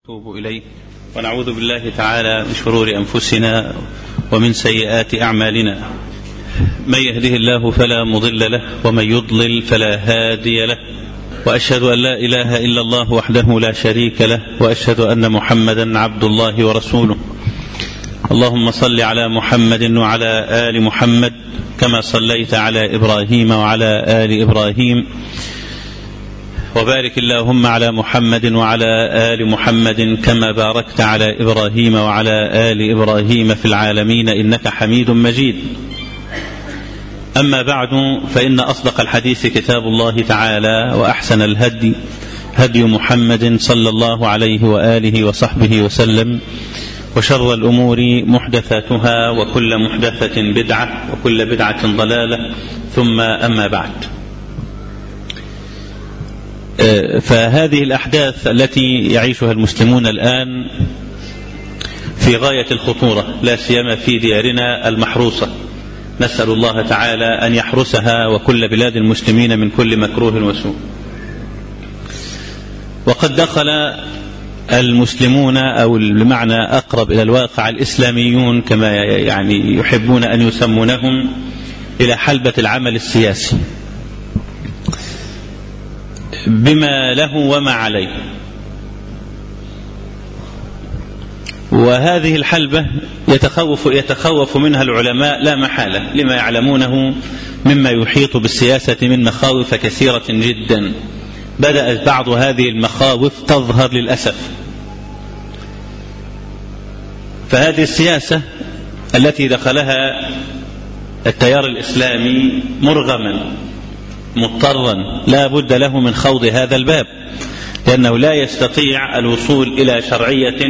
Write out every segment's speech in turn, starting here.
ونتوب إليه ونعوذ بالله تعالى من شرور أنفسنا ومن سيئات أعمالنا. من يهده الله فلا مضل له ومن يضلل فلا هادي له، وأشهد أن لا إله إلا الله وحده لا شريك له، وأشهد أن محمدا عبد الله ورسوله. اللهم صل على محمد وعلى آل محمد كما صليت على إبراهيم وعلى آل إبراهيم، وبارك اللهم على محمد وعلى آل محمد كما باركت على إبراهيم وعلى آل إبراهيم في العالمين إنك حميد مجيد. أما بعد، فإن أصدق الحديث كتاب الله تعالى، وأحسن الهدي هدي محمد صلى الله عليه وآله وصحبه وسلم، وشر الأمور محدثاتها، وكل محدثة بدعة، وكل بدعة ضلالة، ثم أما بعد. فهذه الأحداث التي يعيشها المسلمون الآن في غاية الخطورة، لا سيما في ديارنا المحروسة. نسأل الله تعالى أن يحرسها وكل بلاد المسلمين من كل مكروه وسوء. وقد دخل المسلمون، أو بمعنى أقرب إلى الواقع الإسلاميون كما يعني يحبون أن يسمونهم، إلى حلبة العمل السياسي بما له وما عليه. وهذه الحلبة يتخوف منها العلماء لا محالة، لما يعلمونه مما يحيط بالسياسة من مخاوف كثيرة جدا. بدأت بعض هذه المخاوف تظهر للأسف. فهذه السياسة التي دخلها التيار الإسلامي مرغما مضطرا لا بد له من خوض هذا الباب، لأنه لا يستطيع الوصول إلى شرعية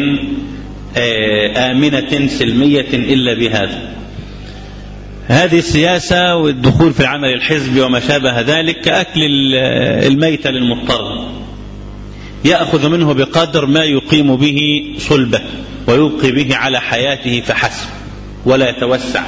آمنة سلمية إلا بهذا. هذه السياسة والدخول في العمل الحزبي وما شابه ذلك كأكل الميت للمضطر، يأخذ منه بقدر ما يقيم به صلبه ويبقي به على حياته فحسب، ولا يتوسع.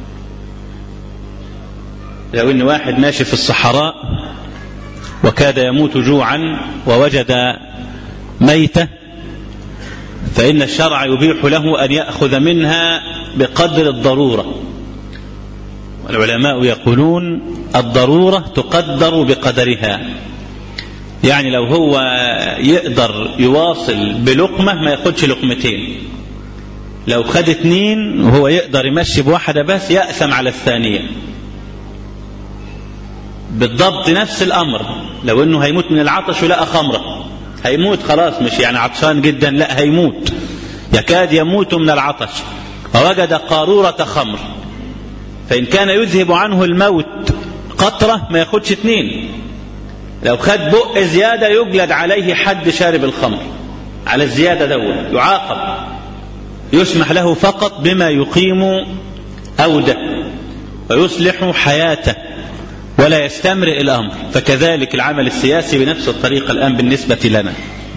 لو إن واحد ماشي في الصحراء وكاد يموت جوعا ووجد ميتة، فإن الشرع يبيح له أن يأخذ منها بقدر الضرورة. والعلماء يقولون الضرورة تقدر بقدرها. يعني لو هو يقدر يواصل بلقمة ما ياخدش لقمتين، لو خد 2 وهو يقدر يمشي بواحدة بس يأثم على الثانية. بالضبط نفس الأمر لو إنه هيموت من العطش ولقى خمرة، هيموت خلاص، مش يعني عطشان جدا، لا هيموت، يكاد يموت من العطش، ووجد قارورة خمر، فإن كان يذهب عنه الموت قطرة ما ياخدش 2. لو خد بق زيادة يجلد عليه حد شارب الخمر على الزيادة دول، يعاقب، يسمح له فقط بما يقيم أوده ويصلح حياته ولا يستمرئ الأمر. فكذلك العمل السياسي بنفس الطريقة الآن بالنسبة لنا.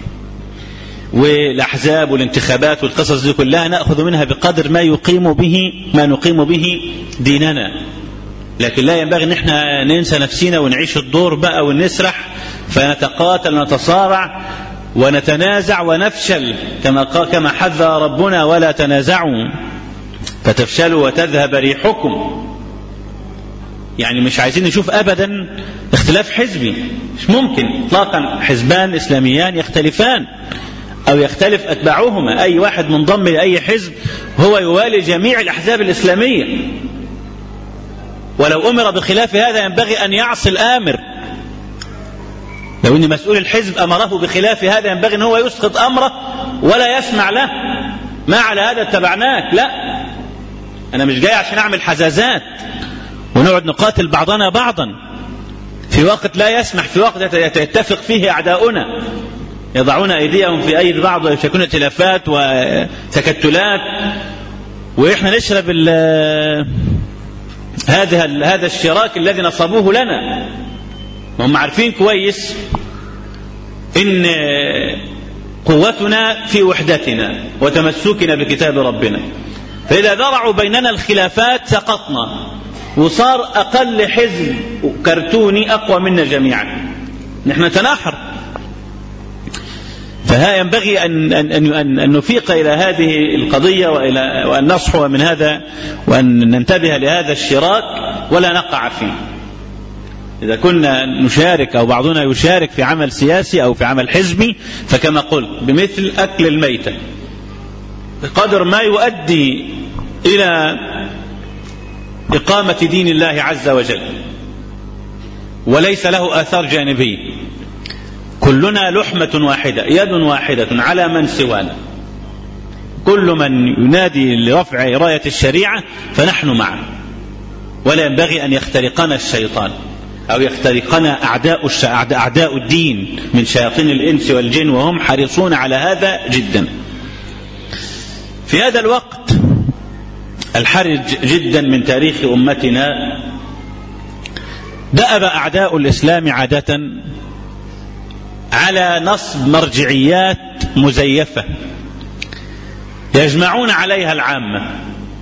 والأحزاب والانتخابات والقصص دي كلها نأخذ منها بقدر ما نقيم به ديننا، لكن لا ينبغي ان احنا ننسى نفسنا ونعيش الدور بقى ونسرح، فنتقاتل ونتصارع ونتنازع ونفشل، كما حذر ربنا: ولا تنازعوا فتفشلوا وتذهب ريحكم. يعني مش عايزين نشوف أبدا اختلاف حزبي، مش ممكن اطلاقا. حزبان إسلاميان يختلفان أو يختلف أتباعهما، أي واحد منضم لأي حزب هو يوالي جميع الأحزاب الإسلامية، ولو أمر بخلاف هذا ينبغي أن يعصي الآمر. لو أن مسؤول الحزب أمره بخلاف هذا ينبغي أن هو يسقط أمره ولا يسمع له. ما على هذا اتبعناك، لا، أنا مش جاي عشان أعمل حزازات ونقعد نقاتل بعضنا بعضا في وقت لا يسمح، في وقت يتفق فيه أعداؤنا، يضعون أيديهم في أيدي بعض ويشكون ائتلافات وتكتلات، وإحنا نشرب هذا الشراك الذي نصبوه لنا. وهم عارفين كويس إن قوتنا في وحدتنا وتمسكنا بكتاب ربنا، فإذا ذرعوا بيننا الخلافات سقطنا، وصار أقل حزب كرتوني أقوى منا جميعا، نحن تناحر. فها ينبغي أن نفيق إلى هذه القضية وأن نصحو من هذا وأن ننتبه لهذا الشراك ولا نقع فيه. إذا كنا نشارك أو بعضنا يشارك في عمل سياسي أو في عمل حزبي فكما قلت بمثل أكل الميتة بقدر ما يؤدي إلى إقامة دين الله عز وجل وليس له آثار جانبية، كلنا لحمة واحدة يد واحدة على من سوانا، كل من ينادي لرفع راية الشريعة فنحن معه، ولا ينبغي أن يخترقنا الشيطان أو يخترقنا أعداء الدين من شياطين الإنس والجن، وهم حريصون على هذا جدا. في هذا الوقت الحرج جدا من تاريخ أمتنا دأب أعداء الإسلام عادة على نصب مرجعيات مزيفة يجمعون عليها العامة،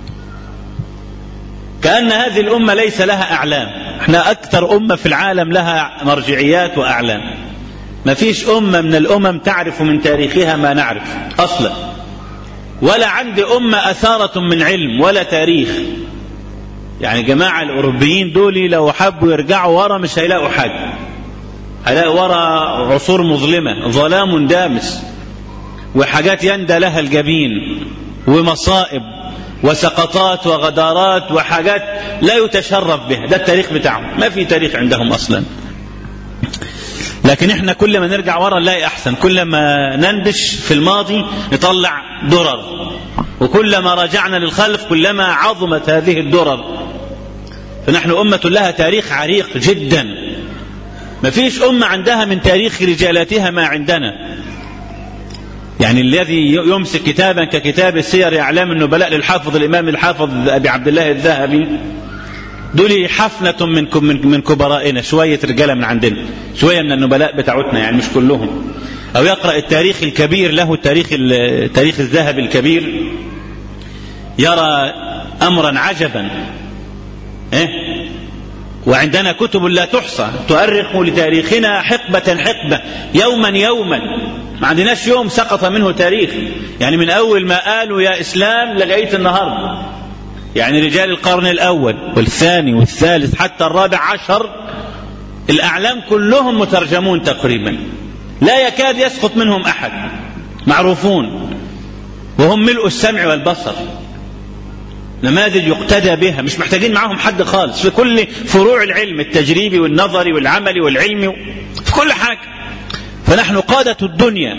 كأن هذه الأمة ليس لها أعلام. احنا أكثر أمة في العالم لها مرجعيات وأعلام، ما فيش أمة من الأمم تعرف من تاريخها ما نعرف أصلا، ولا عند أمة أثارة من علم ولا تاريخ. يعني جماعة الأوروبيين دول لو حبوا يرجعوا ورا مش هيلاقوا حاجة، هيلاقوا ورا عصور مظلمة، ظلام دامس، وحاجات يندى لها الجبين، ومصائب وسقطات وغدارات وحاجات لا يتشرف بها. ده التاريخ بتاعهم، ما في تاريخ عندهم أصلا. لكن احنا كل ما نرجع ورا نلاقي أحسن، كل ما ننبش في الماضي نطلع درر، وكلما رجعنا للخلف كلما عظمت هذه الدرر. فنحن أمة لها تاريخ عريق جدا، ما فيش أمة عندها من تاريخ رجالاتها ما عندنا. يعني الذي يمسك كتابا ككتاب السير أعلام النبلاء للحافظ الإمام الحافظ أبي عبد الله الذهبي، دول حفنة من كبرائنا، شوية رجالة من عندنا، شوية من النبلاء بتاعتنا، يعني مش كلهم. أو يقرأ التاريخ الكبير له، تاريخ الذهبي الكبير، يرى أمرا عجبا. وعندنا كتب لا تحصى تؤرخ لتاريخنا حقبة حقبة، يوما يوما، ما عندناش يوم سقط منه تاريخ. يعني من أول ما قالوا يا إسلام لغاية النهاردة، يعني رجال القرن الأول والثاني والثالث حتى الرابع عشر، الأعلام كلهم مترجمون تقريبا، لا يكاد يسقط منهم أحد، معروفون، وهم ملء السمع والبصر، نماذج يقتدى بها، مش محتاجين معهم حد خالص في كل فروع العلم التجريبي والنظري والعملي والعلمي، في كل حاجة. فنحن قادة الدنيا،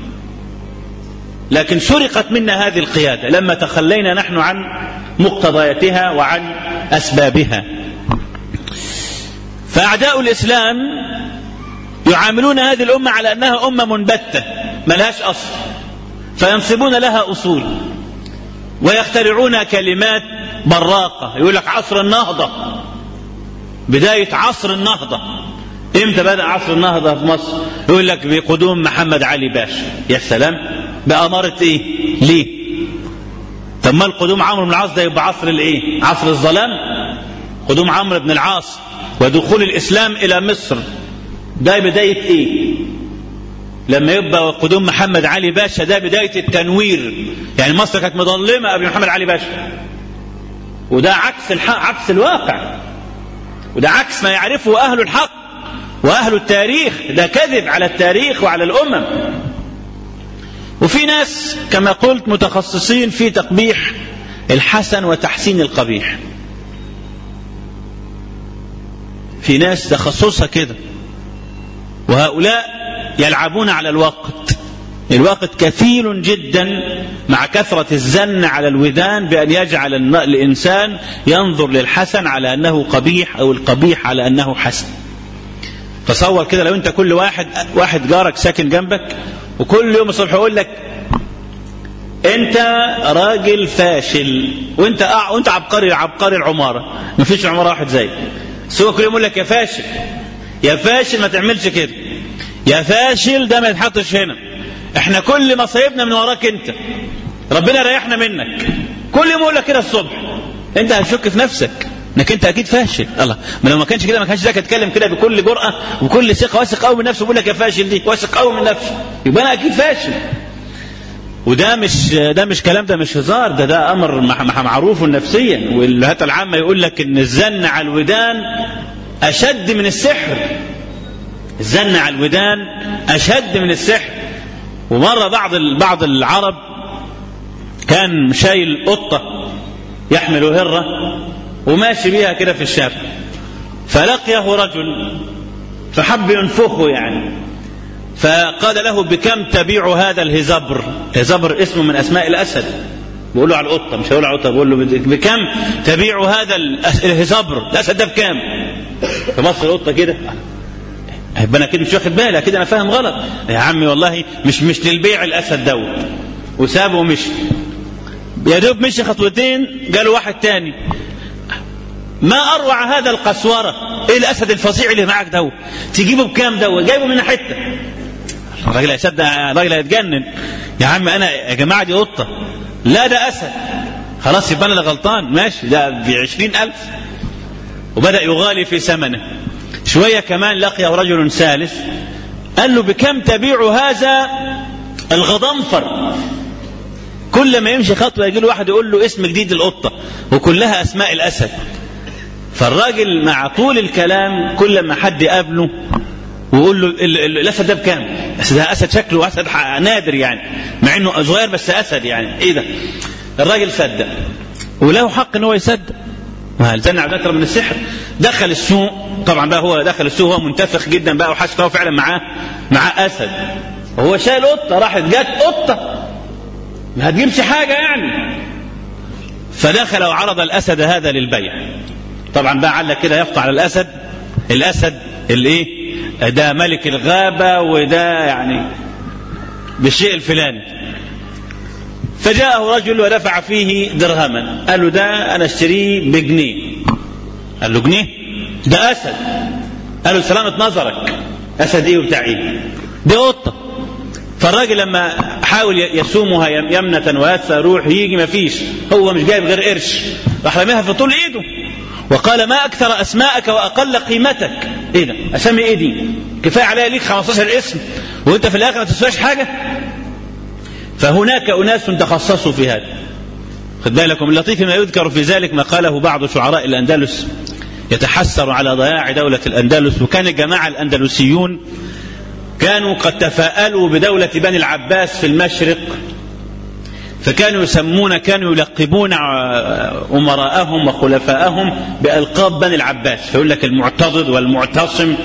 لكن سرقت منا هذه القيادة لما تخلينا نحن عن مقتضياتها وعن أسبابها. فأعداء الإسلام يعاملون هذه الأمة على أنها أمة منبتة ملهاش أصل، فينصبون لها أصول ويخترعون كلمات براقة. يقول لك عصر النهضة، بداية عصر النهضة. امتى بدأ عصر النهضة في مصر؟ يقول لك بقدوم محمد علي باشا. يا سلام، بأمارة ايه؟ ليه؟ طب ما القدوم عمرو بن العاص ده يبقى عصر الايه؟ عصر الظلام. قدوم عمرو بن العاص ودخول الإسلام إلى مصر ده بداية ايه؟ لما يبقى قدوم محمد علي باشا ده بداية التنوير. يعني مصر كانت مظلمة قبل محمد علي باشا، وده عكس الواقع، وده عكس ما يعرفه أهل الحق وأهل التاريخ. ده كذب على التاريخ وعلى الأمم. وفي ناس كما قلت متخصصين في تقبيح الحسن وتحسين القبيح، في ناس تخصصها كده، وهؤلاء يلعبون على الوقت كثير جدا مع كثرة الزن على الودان بأن يجعل الإنسان ينظر للحسن على أنه قبيح أو القبيح على أنه حسن. تصور كده لو أنت كل واحد جارك ساكن جنبك وكل يوم الصبح يقول لك أنت راجل فاشل، وأنت عبقري العمارة، مفيش عمارة واحد زيك، سوى كل يوم يقول لك يا فاشل يا فاشل ما تعملش كده، يا فاشل ده ما يتحطش هنا، احنا كل مصايبنا من وراك انت، ربنا ريحنا منك. كل يوم يقول لك كده الصبح. انت هتشك في نفسك، انك انت اكيد فاشل. الله، ما لو ما كانش كده ما كانش ذاك اتكلم كده بكل جرأة وبكل ثقة، واثق قوي من نفسه، بيقول لك يا فاشل دي، واثق قوي من نفسه، يبقى انا اكيد فاشل. وده مش كلام، ده مش هزار، ده امر معروف نفسيا. والهيئة العامة يقول لك ان الزن على الودان اشد من السحر. الزن على الودان اشد من السحر. ومرة بعض العرب كان شايل قطة يحمل هرة وماشي بيها كده في الشارع، فلقيه رجل فحب ينفخه يعني، فقال له بكم تبيع هذا الهزبر؟ الهزبر اسمه من اسماء الاسد، بيقول له على القطة، مش هيقول على القطة، بيقول له بكم تبيع هذا الهزبر؟ الاسد ده بكام؟ فبص القطة كده، يبقى انا كده مش واخد بالي، كده انا فاهم غلط يا عمي، والله مش للبيع الاسد دوت. وسابه ومشي. يا دوب مشي خطوتين جاله واحد تاني، ما اروع هذا القسوره، ايه الاسد الفظيع اللي معاك دوت؟ تجيبه بكام دوت؟ جايبه من حته. الراجل هيصدق، الراجل هيتجنن. يا عم انا يا جماعه دي قطه، لا ده اسد. خلاص يبقى انا اللي غلطان، ماشي، ده ب20,000. وبدا يغالي في ثمنه. شويه كمان لقيه رجل ثالث قال له بكم تبيع هذا الغضنفر؟ كل ما يمشي خطوه يجي له واحد يقول له اسم جديد القطه، وكلها اسماء الاسد. فالراجل مع طول الكلام كل ما حد يقابله ويقول له الاسد ده بكام؟ ده اسد شكله اسد نادر يعني، مع انه صغير بس اسد يعني، ايه ده؟ الراجل صدق، وله حق ان هو يصدق. الزن على الودان من السحر. دخل السوق، طبعا بقى هو دخل السوق هو منتفخ جدا بقى، وحاسس هو فعلا معاه اسد، وهو شايل قطه، راحت جت قطه ما هتجيبش حاجه يعني. فدخل وعرض الاسد هذا للبيع. طبعا بقى علق كده يقطع على الاسد الايه ده ملك الغابه، وده يعني بالشيء الفلاني. فجاءه رجل ودفع فيه درهما، قال له ده انا اشتريه بجنيه. قال له جنيه؟ ده اسد. قال له سلامة نظرك، اسد ايه وبتاع ايه؟ دي قطه. فالراجل لما حاول يسومها يمنة ويسا روح يجي ما فيش، هو مش جايب غير قرش، راح رميها في طول ايده وقال ما اكثر اسماءك واقل قيمتك. ايه ده؟ اسامي ايه دي؟ كفايه عليها ليك 15 اسم وانت في الاخر ما تسواش حاجه. فهناك اناس تخصصوا في هذا. خد بالكم، اللطيف ما يذكر في ذلك ما قاله بعض شعراء الاندلس يتحسر على ضياع دولة الاندلس. وكان الجماعة الاندلسيون كانوا قد تفاءلوا بدولة بني العباس في المشرق، فكانوا كانوا يلقبون أمراءهم وخلفاءهم بألقاب بني العباس، فيقول لك المعتضد والمعتصم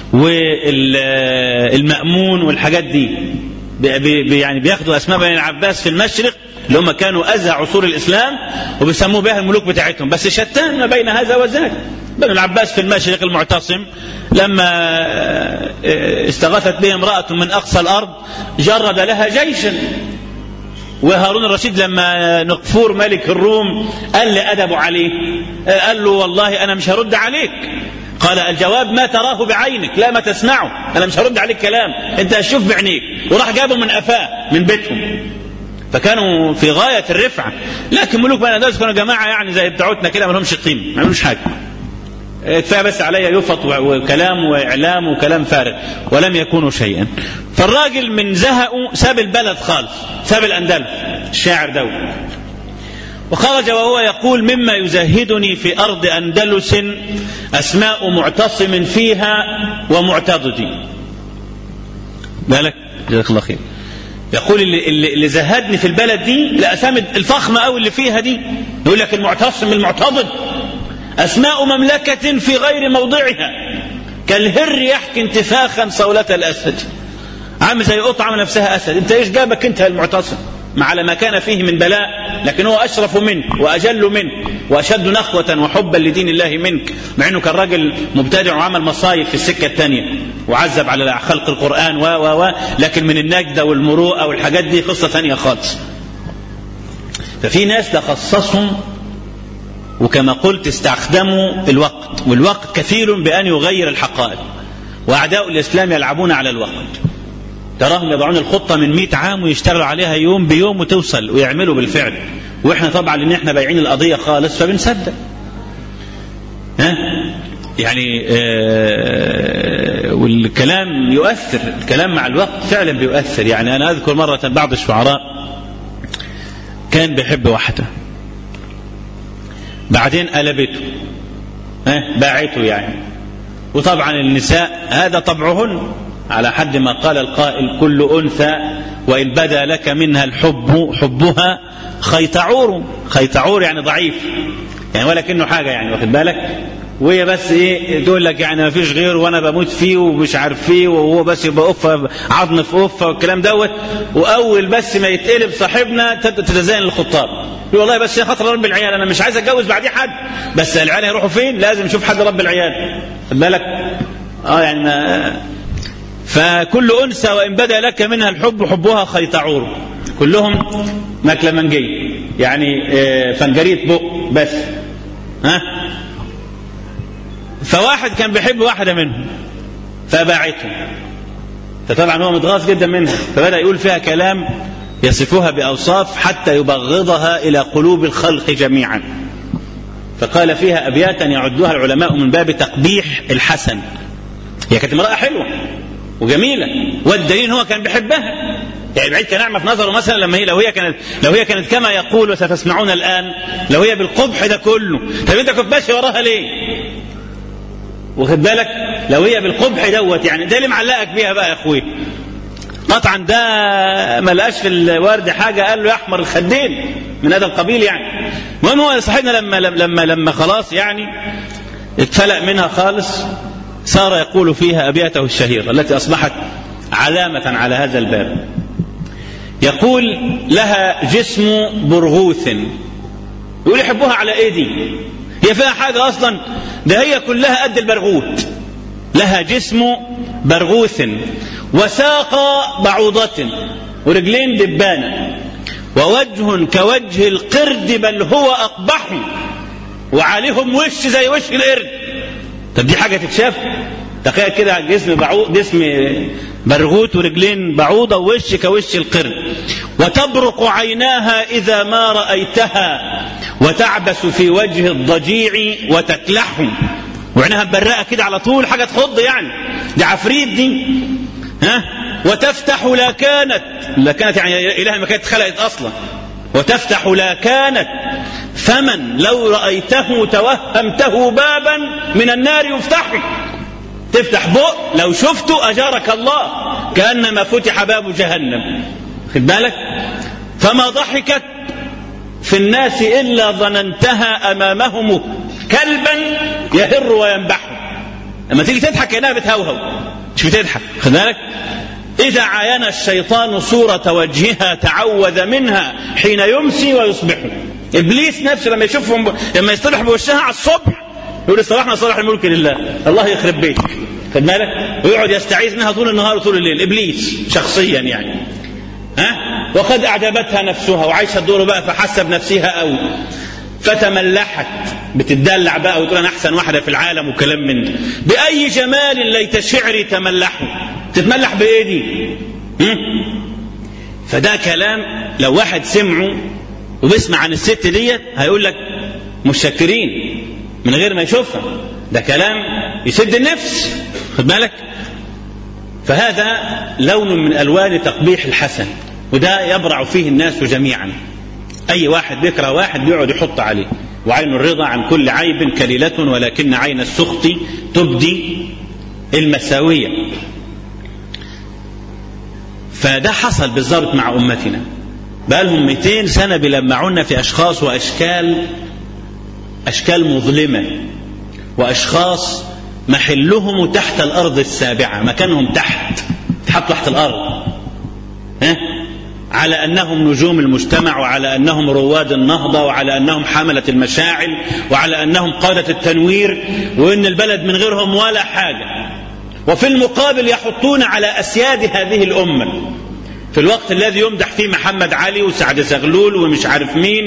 والمأمون والحاجات دي، يعني بياخدوا أسماء بني العباس في المشرق اللي هم كانوا أزهى عصور الإسلام، وبيسموا بها الملوك بتاعتهم، بس شتان ما بين هذا وذاك. بني العباس في المشرق المعتصم لما استغاثت به امرأة من أقصى الأرض جرد لها جيشا، وهارون الرشيد لما نقفور ملك الروم قال لأدب عليه، قال له والله أنا مش هرد عليك. قال الجواب ما تراه بعينك لا ما تسمعه، أنا مش هرد عليك كلام، أنت هتشوف بعينيك. وراح جابه من أفاه من بيتهم. فكانوا في غاية الرفعة. لكن ملوك بني الأندلس كانوا جماعة يعني زي بتاعتنا كده ما لهمش قيمة، ما عملوش حاجة، كفايه بس عليا يفط وكلام واعلام وكلام فارغ، ولم يكونوا شيئا. فالراجل من زهقه ساب البلد خالص، ساب الاندلس الشاعر ده، وخرج وهو يقول مما يزهدني في ارض اندلس اسماء معتصم فيها ومعتضد. بالك جزاك الله خير. يقول اللي زهدني في البلد دي الاسامي الفخمه قوي اللي فيها دي، يقول لك المعتصم المعتضد، أسماء مملكة في غير موضعها، كالهر يحكي انتفاخا صولة الأسد. عم زي قطعة عامله نفسها أسد، أنت إيش جابك أنت المعتصم؟ مع ما كان فيه من بلاء، لكن هو أشرف منه وأجل منه وأشد نخوة وحبا لدين الله منك، مع أنه كان راجل مبتدع وعمل مصايب في السكة الثانية وعذب على خلق القرآن لكن من النجدة والمروءة والحاجات دي قصة ثانية خالص. ففي ناس تخصصهم، وكما قلت استخدموا الوقت، والوقت كثير بأن يغير الحقائق، وأعداء الإسلام يلعبون على الوقت. تراهم يضعون الخطة من 100 عام ويشتغلوا عليها يوم بيوم وتوصل ويعملوا بالفعل، وإحنا طبعا لأن إحنا بايعين القضية خالص فبنصدق. يعني والكلام يؤثر، الكلام مع الوقت فعلا بيؤثر. يعني أنا أذكر مرة بعض الشعراء كان بيحب واحدة، بعدين قلبته باعته يعني. وطبعا النساء هذا طبعهن، على حد ما قال القائل: كل أنثى وإن بدا لك منها الحب حبها خيتعور. خيتعور يعني ضعيف يعني، ولكنه حاجة يعني، واخد بالك؟ وهي بس تقول لك يعني ما فيش غيره وانا بموت فيه ومش عارف فيه، وهو بس يبقى قفه عظم في قفه والكلام دوت. واول بس ما يتقلب صاحبنا تتزين الخطاب، يقول والله بس يا خاطر رب العيال انا مش عايز اتجوز بعديه حد، بس العيال هيروحوا فين؟ لازم نشوف حد رب العيال، خد بالك؟ يعني فكل انثى وان بدا لك منها الحب حبها خيتعور. كلهم مكلمنجيه يعني فنجريه بق بس. فواحد كان بيحب واحدة منهم فباعته، فطبعا هو متغاظ جدا منها، فبدأ يقول فيها كلام يصفها بأوصاف حتى يبغضها إلى قلوب الخلق جميعا. فقال فيها أبياتا يعدوها العلماء من باب تقبيح الحسن. هي كانت امرأة حلوة وجميلة، والدليل هو كان بيحبها، يعني بعيد كان أعمى في نظره مثلا لما هي لو هي كانت كما يقول وستسمعون الآن، لو هي بالقبح ده كله، طب أنت كنت ماشي وراها ليه؟ واخد بالك؟ لو هي بالقبح دوت يعني، ده اللي معلقك بيها بقى يا اخوي. قطعا ده ما لقاش في الورد حاجه قال له يا احمر الخدين من هذا القبيل يعني. المهم هو صاحبنا لما خلاص يعني اتفلق منها خالص، صار يقول فيها ابياته الشهيره التي اصبحت علامه على هذا الباب. يقول لها جسم برغوث، يقول يحبوها على ايه دي؟ هي فيها حاجة أصلا؟ ده هي كلها قد البرغوث. لها جسم برغوث وساق بعوضة ورجلين دبانة ووجه كوجه القرد بل هو أقبح وعليهم وش زي وش القرد. طب دي حاجة تتشاف؟ تخيل كده جسم برغوث ورجلين بعوضة ووش كوش القرد، وتبرق عيناها إذا ما رأيتها وتعبس في وجه الضجيع وتكلح، وعينها مبرقة كده على طول، حاجة تخض يعني، دي عفريت دي. وتفتح لا كانت يعني إله ما كانت خلقت أصلا. وتفتح لا كانت فمن لو رأيته توهمته بابا من النار يفتحه. تفتح بق لو شفته أجارك الله كأنما فتح باب جهنم، خد بالك؟ فما ضحكت في الناس إلا ظننتها أمامهم كلبا يهر وينبح. لما تيجي تضحك كأنها بتهوهو، مش بتضحك، خد بالك؟ إذا عاين الشيطان صورة وجهها تعوذ منها حين يمسي ويصبح. إبليس نفسه لما يصطلح بوشها على الصبح يقول استراحنا صلاح الملك لله، الله يخرب بيتك، خد بالك؟ ويقعد يستعيذ منها طول النهار وطول الليل، إبليس شخصيا يعني. وقد أعجبتها نفسها وعايشة الدور بقى، فحسب نفسها قوي فتملحت، بتدلع بقى وتقول أنا أحسن واحدة في العالم وكلام من ده. بأي جمال ليت شعري تملحوا. تتملح بإيه دي؟ فده كلام لو واحد سمعه وبيسمع عن الست ديت هيقول لك مشكرين من غير ما يشوفها، ده كلام يسد النفس، خد بالك؟ فهذا لون من ألوان تقبيح الحسن، وده يبرع فيه الناس جميعا. أي واحد بيكره واحد بيقعد يحط عليه. وعين الرضا عن كل عيب كليلة ولكن عين السخط تبدي المساوية. فده حصل بالضبط مع أمتنا، بقالهم 200 سنة بيلمعونا في أشخاص وأشكال مظلمة، وأشخاص محلهم تحت الأرض السابعة، مكانهم تحت الأرض، على أنهم نجوم المجتمع، وعلى أنهم رواد النهضة، وعلى أنهم حملة المشاعل، وعلى أنهم قادة التنوير، وإن البلد من غيرهم ولا حاجة. وفي المقابل يحطون على أسياد هذه الأمة في الوقت الذي يمدح فيه محمد علي وسعد زغلول ومش عارف مين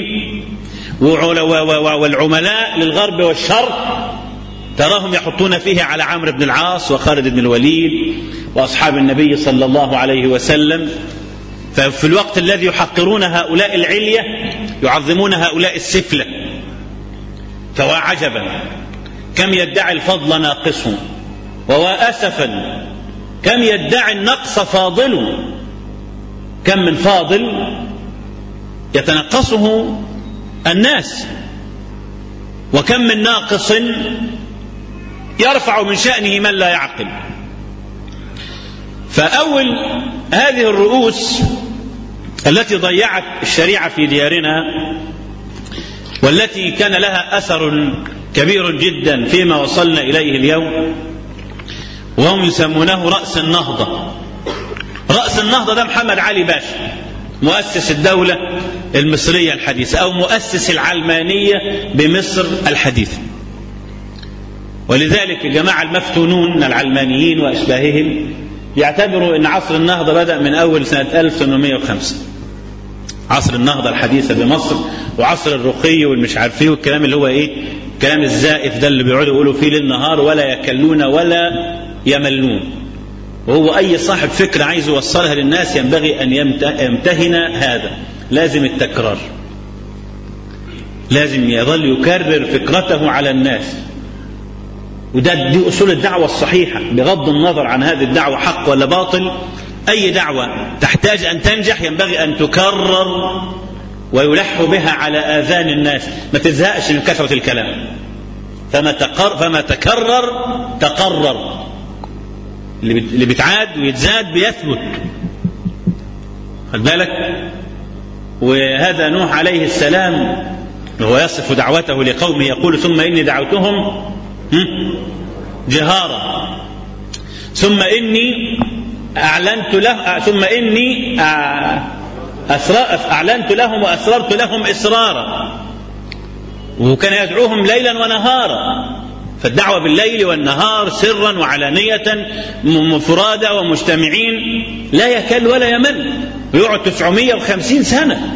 والعملاء للغرب والشرق، تراهم يحطون فيه على عمرو بن العاص وخالد بن الوليد وأصحاب النبي صلى الله عليه وسلم. ففي الوقت الذي يحقرون هؤلاء العلية يعظمون هؤلاء السفلة. فوا عجبا، كم يدعي الفضل ناقص، وأسفا كم يدعي النقص فاضل. كم من فاضل يتنقصه الناس، وكم من ناقص يرفع من شأنه من لا يعقل. فأول هذه الرؤوس التي ضيعت الشريعة في ديارنا، والتي كان لها أثر كبير جدا فيما وصلنا إليه اليوم، وهم يسمونه رأس النهضة. رأس النهضة ده محمد علي باشا، مؤسس الدولة المصرية الحديثة، أو مؤسس العلمانية بمصر الحديثة. ولذلك الجماعة المفتونون من العلمانيين وأشباههم يعتبروا أن عصر النهضة بدأ من أول سنة 1805، عصر النهضة الحديثة بمصر، وعصر الرقي والمش عارفيه والكلام اللي هو إيه، الكلام الزائف ده اللي بيقعدوا يقولوا فيه للنهار ولا يكلون ولا يملون. وهو أي صاحب فكرة عايز يوصلها للناس ينبغي أن يمتهن هذا، لازم التكرار، لازم يظل يكرر فكرته على الناس. دي أصول الدعوة الصحيحة، بغض النظر عن هذه الدعوة حق ولا باطل. أي دعوة تحتاج أن تنجح ينبغي أن تكرر ويلح بها على آذان الناس، ما تزهقش من كثرة الكلام. فما تكرر تقرر، اللي بيتعاد ويتزاد بيثبت. خد بالك. وهذا نوح عليه السلام وهو يصف دعوته لقومه يقول: ثم إني دعوتهم جهارا، ثم إني أعلنت له، ثم إني أعلنت لهم وأسررت لهم إسرارا. وكان يدعوهم ليلا ونهارا، فالدعوة بالليل والنهار سرا وعلانية مفرادة ومجتمعين، لا يكل ولا يمل. ويقعد 950 سنة،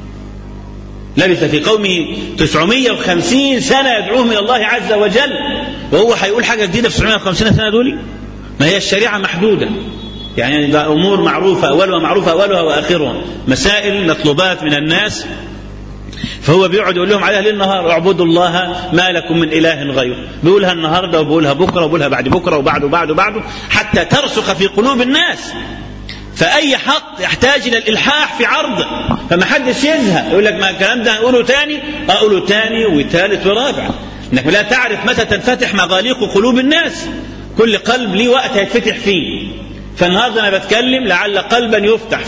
لبث في قومه 950 سنة يدعوهم إلى الله عز وجل، وهو هيقول حاجة جديدة في 950 سنة دول؟ ما هي الشريعة محدودة، يعني ده أمور معروفة أولها، معروفة أولها وآخرها، مسائل مطلوبات من الناس. فهو بيقعد يقول لهم عليها ليل نهار: اعبدوا الله ما لكم من إله غيره. بيقولها النهارده وبيقولها بكره وبيقولها بعد بكره وبعده وبعده وبعده، حتى ترسخ في قلوب الناس. فأي حق يحتاج إلى الإلحاح في عرضه، فما حدش يزهق يقول لك ما الكلام ده هنقوله تاني، أقوله تاني وثالث ورابع. إنك لا تعرف متى تنفتح مغاليق قلوب الناس، كل قلب ليه وقت يتفتح فيه. فالنهارده أنا بتكلم لعل قلبا يفتح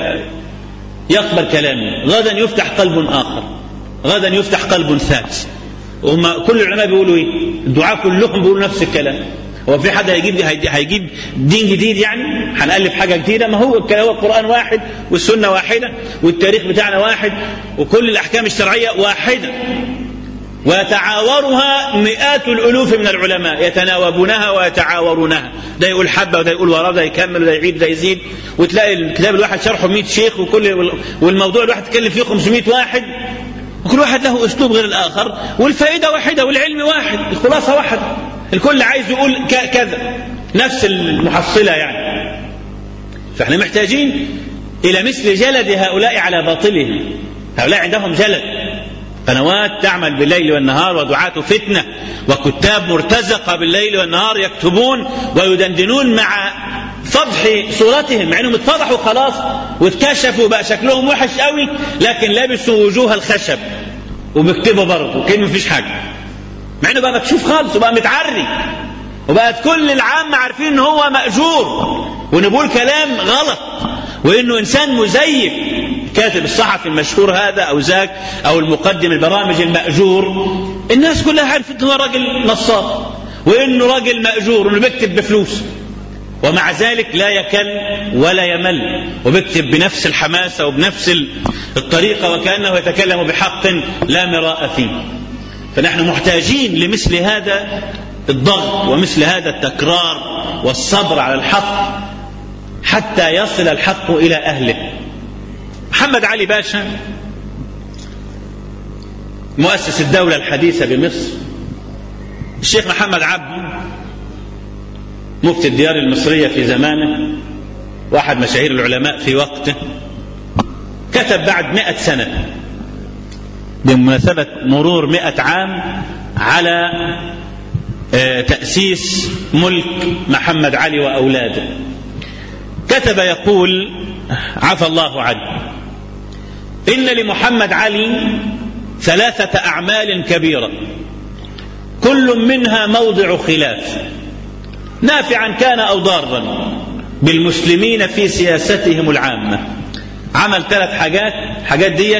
فيقبل كلامي، غدا يفتح قلب آخر، غدا يفتح قلب ثالث. وهم كل العلماء بيقولوا ايه؟ الدعاء كلهم بيقولوا نفس الكلام. هو في حد هيجيب دين جديد؟ يعني هنألف حاجة جديدة؟ ما هو القرآن واحد، والسنة واحدة، والتاريخ بتاعنا واحد، وكل الأحكام الشرعية واحدة، ويتعاورها مئات الألوف من العلماء، يتناوبونها ويتعاورونها، ده يقول حبة وده يقول وراه، ده يكمل وده يعيد وده يزيد. وتلاقي الكتاب الواحد شرحه 100 شيخ، والموضوع الواحد يتكلم فيه 500 واحد، وكل واحد له أسلوب غير الآخر، والفائدة واحدة والعلم واحد، الخلاصة واحدة، الكل عايز يقول كذا، نفس المحصلة يعني. فاحنا محتاجين إلى مثل جلد هؤلاء على باطلهم. هؤلاء عندهم جلد، قنوات تعمل بالليل والنهار، ودعاة فتنة، وكتاب مرتزقة بالليل والنهار يكتبون ويدندنون مع فضح صورتهم، مع انهم اتفضحوا خلاص واتكشفوا بقى شكلهم وحش قوي، لكن لابسوا وجوه الخشب وبيكتبوا برضه كأنه مفيش حاجة، مع انه بقى مكشوف خالص وبقى متعري، وبقت كل العامة عارفين ان هو مأجور وانه بيقول كلام غلط وانه انسان مزيف. كاتب الصحفي المشهور هذا او ذاك او المقدم البرامج المأجور، الناس كلها عارفة انه راجل نصاب وانه راجل مأجور وانه بيكتب بفلوس، ومع ذلك لا يكل ولا يمل، وبيكتب بنفس الحماسة وبنفس الطريقة وكأنه يتكلم بحق لا مراء فيه. فنحن محتاجين لمثل هذا الضغط ومثل هذا التكرار والصبر على الحق حتى يصل الحق إلى أهله. محمد علي باشا مؤسس الدولة الحديثة بمصر، الشيخ محمد عبد مفتي الديار المصرية في زمانه، واحد مشاهير العلماء في وقته، كتب بعد 100 سنة بمناسبة مرور 100 عام على تأسيس ملك محمد علي وأولاده. كتب يقول عفى الله عنه: إن لمحمد علي 3 أعمال كبيرة كل منها موضع خلاف، نافعا كان أو ضارا بالمسلمين في سياستهم العامة. عمل 3 حاجات ديت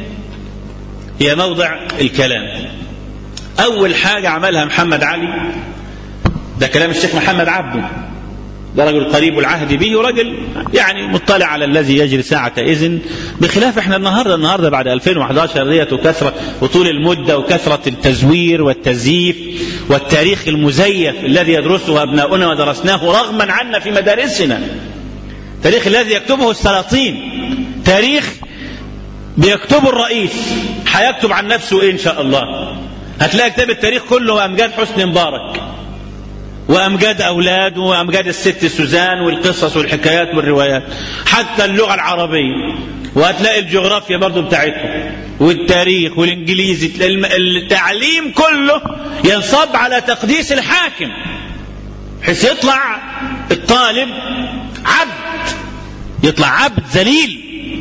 هي موضع الكلام. أول حاجة عملها محمد علي، ده كلام الشيخ محمد عبده، ده رجل قريب العهد به ورجل يعني مطلع على الذي يجري ساعة إذن، بخلاف احنا النهاردة بعد 2011 ديت وكثرة وطول المدة وكثرة التزوير والتزييف والتاريخ المزيف الذي يدرسه أبناؤنا ودرسناه رغما عنا في مدارسنا. تاريخ الذي يكتبه السلاطين، تاريخ بيكتبه الرئيس، هيكتب عن نفسه إيه إن شاء الله. هتلاقي كتاب التاريخ كله أمجاد حسني مبارك وأمجاد أولاده وأمجاد الست سوزان والقصص والحكايات والروايات، حتى اللغة العربية، وهتلاقي الجغرافيا برضو بتاعتهم والتاريخ والإنجليزي. التعليم كله ينصب على تقديس الحاكم، حيث يطلع الطالب عبد، يطلع عبد ذليل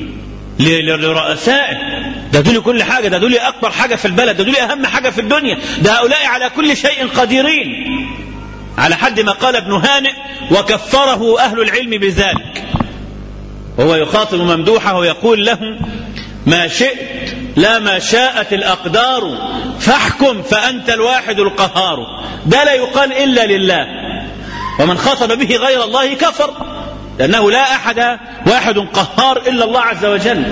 لرؤسائه. ده دول كل حاجة، ده دول أكبر حاجة في البلد، ده دول أهم حاجة في الدنيا، ده هؤلاء على كل شيء قديرين، على حد ما قال ابن هانئ: وكفره أهل العلم بذلك. وهو يخاطب ممدوحه ويقول له: ما شئت لا ما شاءت الأقدار، فاحكم فأنت الواحد القهار. ده لا يقال إلا لله، ومن خاطب به غير الله كفر، لأنه لا أحد واحد قهار إلا الله عز وجل.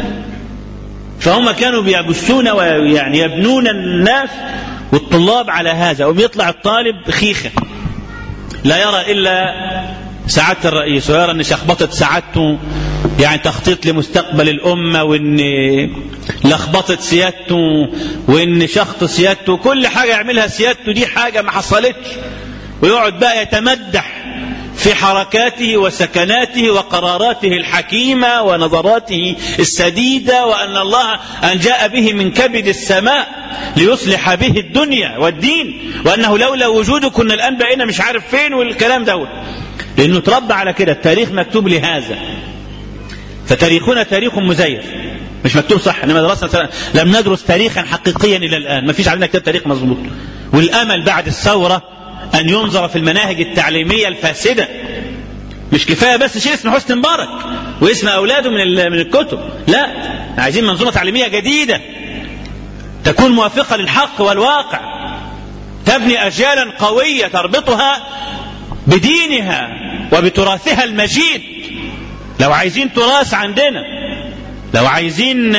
فهم كانوا بيبثون ويعني يبنون الناس والطلاب على هذا، وبيطلع الطالب خيخة لا يرى إلا سعادة الرئيس، ويرى أن شخبطة سعادته يعني تخطيط لمستقبل الأمة، وأن لخبطة سيادته، وأن شخط سيادته، كل حاجة يعملها سيادته دي حاجة ما حصلتش، ويقعد بقى يتمدح في حركاته وسكناته وقراراته الحكيمة ونظراته السديدة، وأن الله أن جاء به من كبد السماء ليصلح به الدنيا والدين، وأنه لولا وجوده كنا الآن بقينا مش عارف فين، والكلام دوت، لأنه تربى على كده. التاريخ مكتوب لهذا، فتاريخنا تاريخ مزيف مش مكتوب صح. إنما درسنا لم ندرس تاريخا حقيقيا إلى الآن، ما فيش عندنا كتاب تاريخ مظبوط. والأمل بعد الثورة أن ينظر في المناهج التعليمية الفاسدة. مش كفاية بس شيء اسم حسني مبارك واسم أولاده من الكتب، لا، عايزين منظومة تعليمية جديدة تكون موافقة للحق والواقع، تبني أجيالا قوية تربطها بدينها وبتراثها المجيد. لو عايزين تراث عندنا، لو عايزين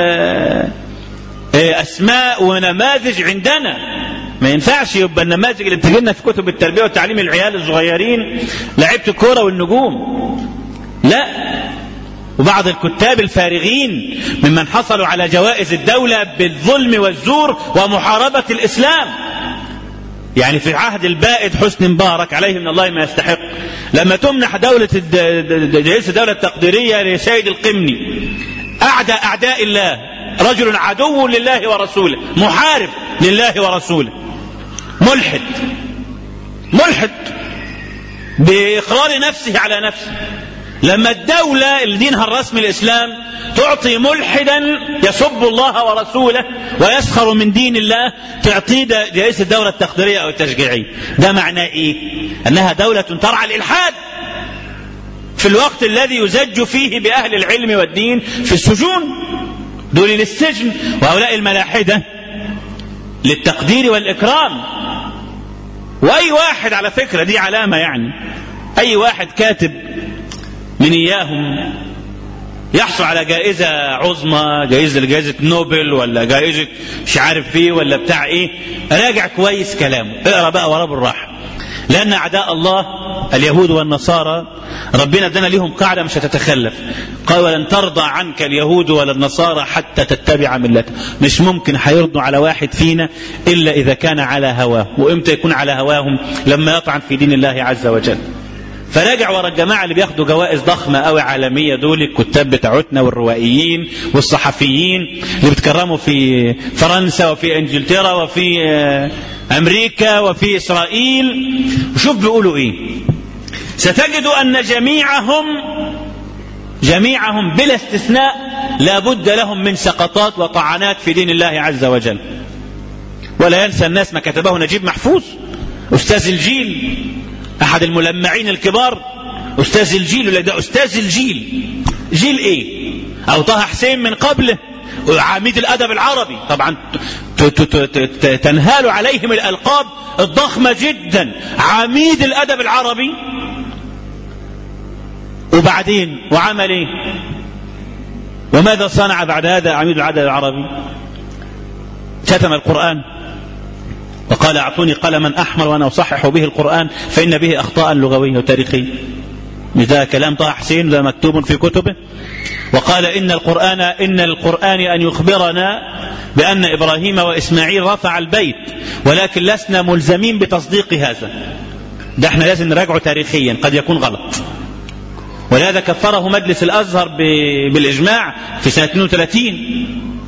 أسماء ونماذج عندنا، ما ينفعش يبقى النماذج اللي بتجيلنا في كتب التربية والتعليم العيال الصغيرين لعيبة الكورة والنجوم، لا. وبعض الكتاب الفارغين ممن حصلوا على جوائز الدولة بالظلم والزور ومحاربة الإسلام. يعني في عهد البائد حسني مبارك عليه من الله ما يستحق، لما تمنح جائزة الدولة التقديرية لسيد القمني، أعداء الله، رجل عدو لله ورسوله، محارب لله ورسوله، ملحد بإقرار نفسه على نفسه. لما الدولة اللي دينها الرسمي الإسلام تعطي ملحدا يسب الله ورسوله ويسخر من دين الله، تعطيه جائزة الدولة التقديرية أو التشجيعية، ده معناه إيه؟ أنها دولة ترعى الإلحاد في الوقت الذي يزج فيه بأهل العلم والدين في السجون، دول للسجن، وهؤلاء الملاحدة للتقدير والإكرام. وأي واحد على فكرة دي علامة، يعني أي واحد كاتب من إياهم يحصل على جائزة عظمى، جائزة نوبل ولا جائزة مش عارف فيه ولا بتاع إيه، راجع كويس كلامه، اقرأ بقى وراه بالراحة. لأن أعداء الله اليهود والنصارى ربنا ادانا لهم قاعدة مش هتتخلف، قال: ولن ترضى عنك اليهود ولا النصارى حتى تتبع ملته. مش ممكن هيرضوا على واحد فينا إلا إذا كان على هواه. وإمتى يكون على هواهم؟ لما يطعن في دين الله عز وجل. فراجع ورا الجماعة اللي بياخدوا جوائز ضخمة قوي عالمية، دول الكتاب بتاعتنا والروائيين والصحفيين اللي بتكرموا في فرنسا وفي انجلترا وفي امريكا وفي اسرائيل. وشوف بيقولوا ايه: ستجد ان جميعهم بلا استثناء لا بد لهم من سقطات وطعنات في دين الله عز وجل. ولا ينسى الناس ما كتبه نجيب محفوظ أستاذ الجيل، أحد الملمعين الكبار، أستاذ الجيل. ولا ده أستاذ الجيل، جيل إيه؟ أو طه حسين من قبله عميد الأدب العربي، طبعا تنهال عليهم الألقاب الضخمة جدا، عميد الأدب العربي. وبعدين وعمل إيه؟ وماذا صنع بعد هذا عميد الأدب العربي؟ شتم القرآن وقال أعطوني قلما أحمر وأنا أصحح به القرآن فإن به أخطاء لغوية وتاريخية. ده كلام طه حسين، ده مكتوب في كتبه. وقال إن القرآن أن يخبرنا بأن إبراهيم وإسماعيل رفع البيت ولكن لسنا ملزمين بتصديق هذا. ده احنا لازم نراجعه تاريخيا، قد يكون غلط. ولهذا كفره مجلس الأزهر بالإجماع في سنة 32.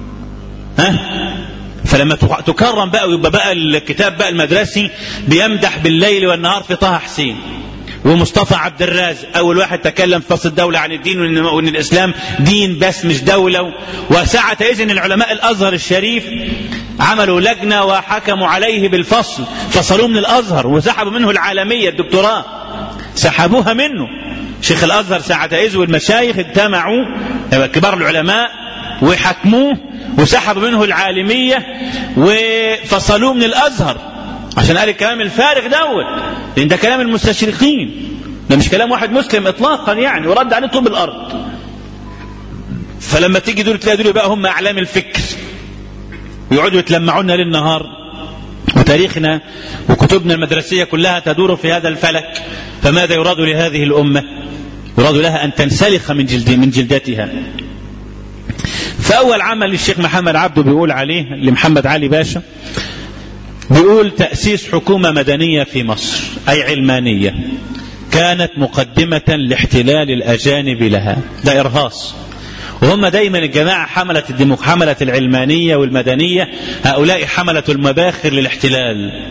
فلما تكرم بقى ويبقى بقى الكتاب بقى المدرسي بيمدح بالليل والنهار في طه حسين ومصطفى عبد الرازق، أول واحد تكلم في فصل الدولة عن الدين وإن الإسلام دين بس مش دولة. وساعة إذن العلماء الأزهر الشريف عملوا لجنة وحكموا عليه بالفصل، فصلوه من الأزهر وسحبوا منه العالمية الدكتوراه، سحبوها منه. شيخ الأزهر ساعة إذن والمشايخ اجتمعوا كبار العلماء وحكموه وسحبوا منه العالمية وفصلوه من الأزهر عشان قال الكلام الفارغ دوت، لأن ده كلام المستشرقين، ده مش كلام واحد مسلم إطلاقا يعني، ورد عليه طوب الأرض. فلما تيجي دول تلاقي دول بقى هم أعلام الفكر ويقعدوا يتلمعونا للنهار، وتاريخنا وكتبنا المدرسية كلها تدور في هذا الفلك. فماذا يراد لهذه الأمة؟ يراد لها أن تنسلخ من جلدتها. فأول عمل الشيخ محمد عبده بيقول عليه لمحمد علي باشا، بيقول تأسيس حكومة مدنية في مصر، أي علمانية، كانت مقدمة لاحتلال الأجانب لها. ده إرهاص. وهم دايما الجماعة حملة العلمانية والمدنية، هؤلاء حملة المباخر للاحتلال،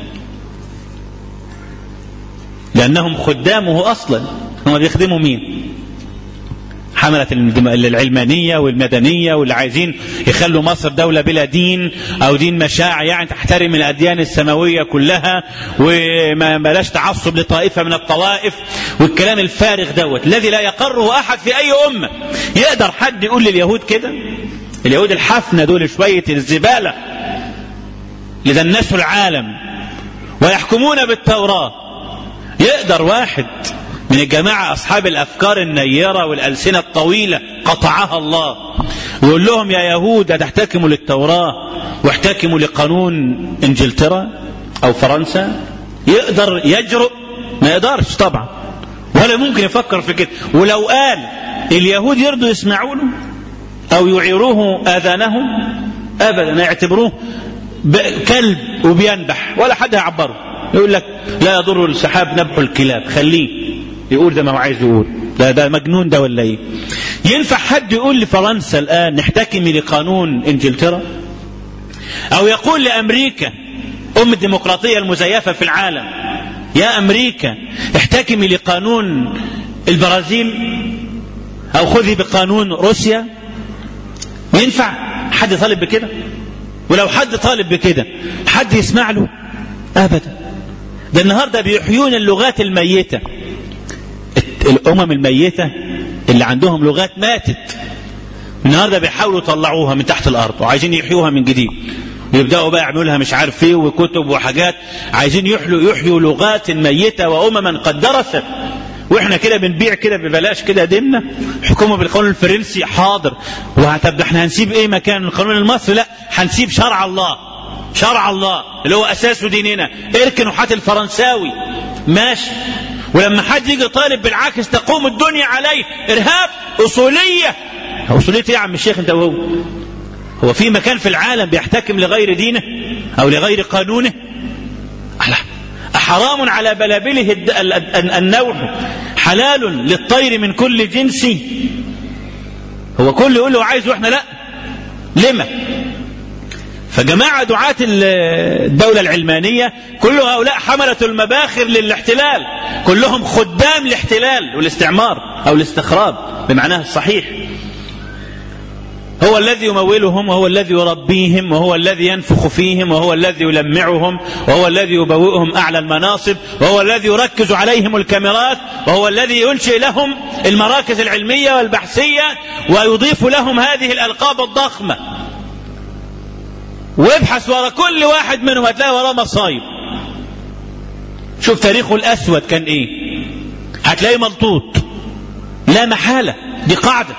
لأنهم خدامه أصلا. هم بيخدموا مين؟ حملة العلمانية والمدنية، واللي عايزين يخلوا مصر دولة بلا دين أو دين مشاع، يعني تحترم الأديان السماوية كلها وما بلاش تعصب لطائفة من الطوائف، والكلام الفارغ دوت الذي لا يقره أحد في أي أمة. يقدر حد يقول لليهود كده؟ اليهود الحفنة دول شوية الزبالة اللي دنسوا العالم ويحكمون بالتوراة، يقدر واحد من الجماعة أصحاب الأفكار النيرة والألسنة الطويلة قطعها الله ويقول لهم يا يهود هتحتكموا للتوراة واحتكموا لقانون إنجلترا أو فرنسا؟ يقدر يجرؤ؟ ما يقدرش طبعا، ولا ممكن يفكر في كده. ولو قال اليهود يرضوا يسمعوا له أو يعيروه آذانهم؟ أبدا، يعتبروه كلب وبينبح ولا حد هيعبره. يقول لك لا يضر السحاب نبح الكلاب، خليه يقول ده ما هو عايز يقول. ده مجنون ده ولا ايه؟ ينفع حد يقول لفرنسا الآن نحتكمي لقانون إنجلترا؟ أو يقول لأمريكا أم الديمقراطية المزيفة في العالم يا أمريكا احتكمي لقانون البرازيل أو خذي بقانون روسيا؟ ينفع حد طالب بكده؟ ولو حد طالب بكده حد يسمع له؟ أبدا. ده النهاردة بيحيون اللغات الميتة، الأمم الميتة اللي عندهم لغات ماتت النهاردة بيحاولوا يطلعوها من تحت الأرض وعايزين يحيوها من جديد، ويبدأوا بقى يعملوا لها مش عارف ايه وكتب وحاجات، عايزين يحيوا لغات ميتة وأمما قد درست. واحنا كده بنبيع كده ببلاش كده ديننا، حكومة بالقانون الفرنسي حاضر. طب احنا هنسيب ايه مكان القانون المصري؟ لا، هنسيب شرع الله، شرع الله اللي هو أساس ديننا. اركنوا حتى الفرنساوي ماشي. ولما حد يجي طالب بالعكس تقوم الدنيا عليه إرهاب، أصولية. أصولية يا عم الشيخ انت وهو؟ هو في مكان في العالم بيحتكم لغير دينه أو لغير قانونه؟ أحرام على بلابله النوح حلال للطير من كل جنس؟ هو كل يقول له عايز واحنا لا، لما؟ فجماعة دعاة الدولة العلمانية كل هؤلاء حملة المباخر للاحتلال، كلهم خدام الاحتلال والاستعمار أو الاستخراب بمعناه الصحيح. هو الذي يمولهم، وهو الذي يربيهم، وهو الذي ينفخ فيهم، وهو الذي يلمعهم، وهو الذي يبوئهم أعلى المناصب، وهو الذي يركز عليهم الكاميرات، وهو الذي ينشئ لهم المراكز العلمية والبحثية ويضيف لهم هذه الألقاب الضخمة. وابحث وراء كل واحد منهم هتلاقي وراه مصايب. شوف تاريخه الأسود كان إيه، هتلاقيه ملطوط لا محالة، دي قاعدة.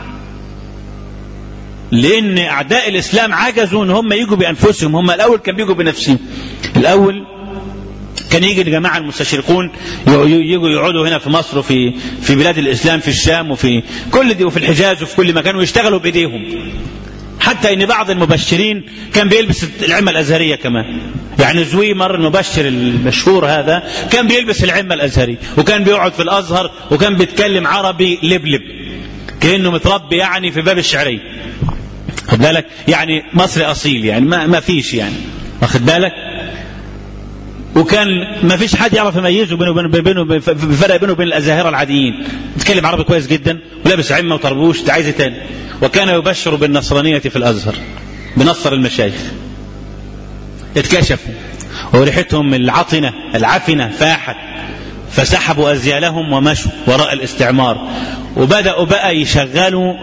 لأن أعداء الإسلام عجزوا أن هم يجوا بأنفسهم، هم الأول كان بيجوا بنفسهم. الأول كان يجي الجماعة المستشرقون يجوا يقعدوا هنا في مصر وفي بلاد الإسلام، في الشام وفي كل دي وفي الحجاز وفي كل مكان، ويشتغلوا بإيديهم. حتى ان بعض المبشرين كان بيلبس العمة الازهرية كمان. يعني زويمر المبشر المشهور هذا كان بيلبس العمة الازهرية، وكان بيقعد في الازهر، وكان بيتكلم عربي لبلب كأنه متربي يعني في باب الشعرية، خد بالك، يعني مصري اصيل، يعني ما فيش يعني، واخد بالك. وكان ما فيش حد يعرف يميزه بفرق بينه وبين الازاهرة العاديين. بيتكلم عربي كويس جدا ولابس عمة وطربوش، انت عايز تاني. وكان يبشر بالنصرانية في الازهر، بنصر المشايخ. اتكشفوا وريحتهم العفنة فاحت، فسحبوا أزيالهم ومشوا وراء الاستعمار، وبدأوا بقى يشغلوا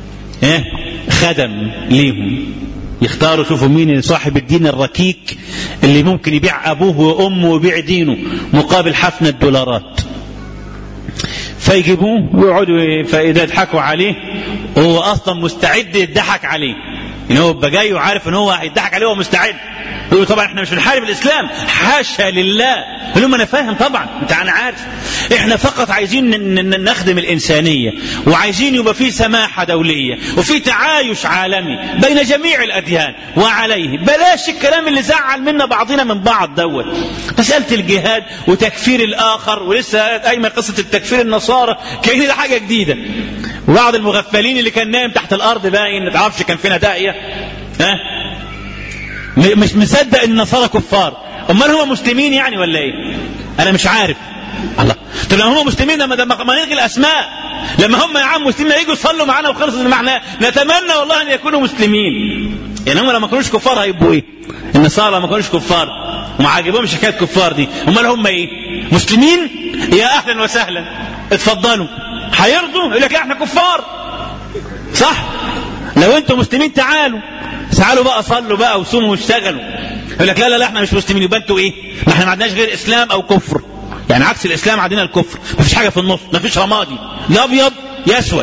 خدم ليهم، يختاروا شوفوا مين صاحب الدين الركيك اللي ممكن يبيع أبوه وأمه ويبيع دينه مقابل حفنة دولارات. فيجيبوه ويقعدوا، فإذا يضحكوا عليه وهو أصلا مستعد يضحك عليه، يعني هو بقى جاي وعارف ان هو هيضحك عليه ومستعد. يقولوا طبعا احنا مش بنحارب الاسلام، حاشا لله. يقول لهم انا فاهم طبعا، انا عارف، احنا فقط عايزين نخدم الانسانيه، وعايزين يبقى في سماحه دوليه وفي تعايش عالمي بين جميع الاديان، وعليه بلاش الكلام اللي زعل منا بعضنا من بعض دوت. مساله الجهاد وتكفير الاخر، ولسه قايمه قصه التكفير النصارى كأن ده حاجه جديده. وبعض المغفلين اللي كان نايم تحت الارض باين ما تعرفش كان فينا داعيه، مش مصدق ان النصارى كفار. امال هم مسلمين يعني ولا ايه؟ انا مش عارف. الله، طب لما هم مسلمين لما نلغي الاسماء، لما هم يا عم مسلمين يجوا يصلوا معنا وخلص المعنى، نتمنى والله ان يكونوا مسلمين. يعني هم لما كانوش كفار هيبقوا ايه؟ النصارى لما كانوش كفار وما عاجبهمش حكايه كفار دي، امال هم ايه؟ مسلمين؟ يا اهلا وسهلا، اتفضلوا. هيرضوا؟ يقول لك احنا كفار، صح؟ لو انتم مسلمين تعالوا بقى صلوا بقى وصوموا واشتغلوا. يقول لك لا احنا مش مسلمين، يبقى انتوا ايه؟ ما احنا ما عندناش غير اسلام او كفر، يعني عكس الاسلام عندنا الكفر، ما فيش حاجه في النص، ما فيش رمادي، لا ابيض يا اسود.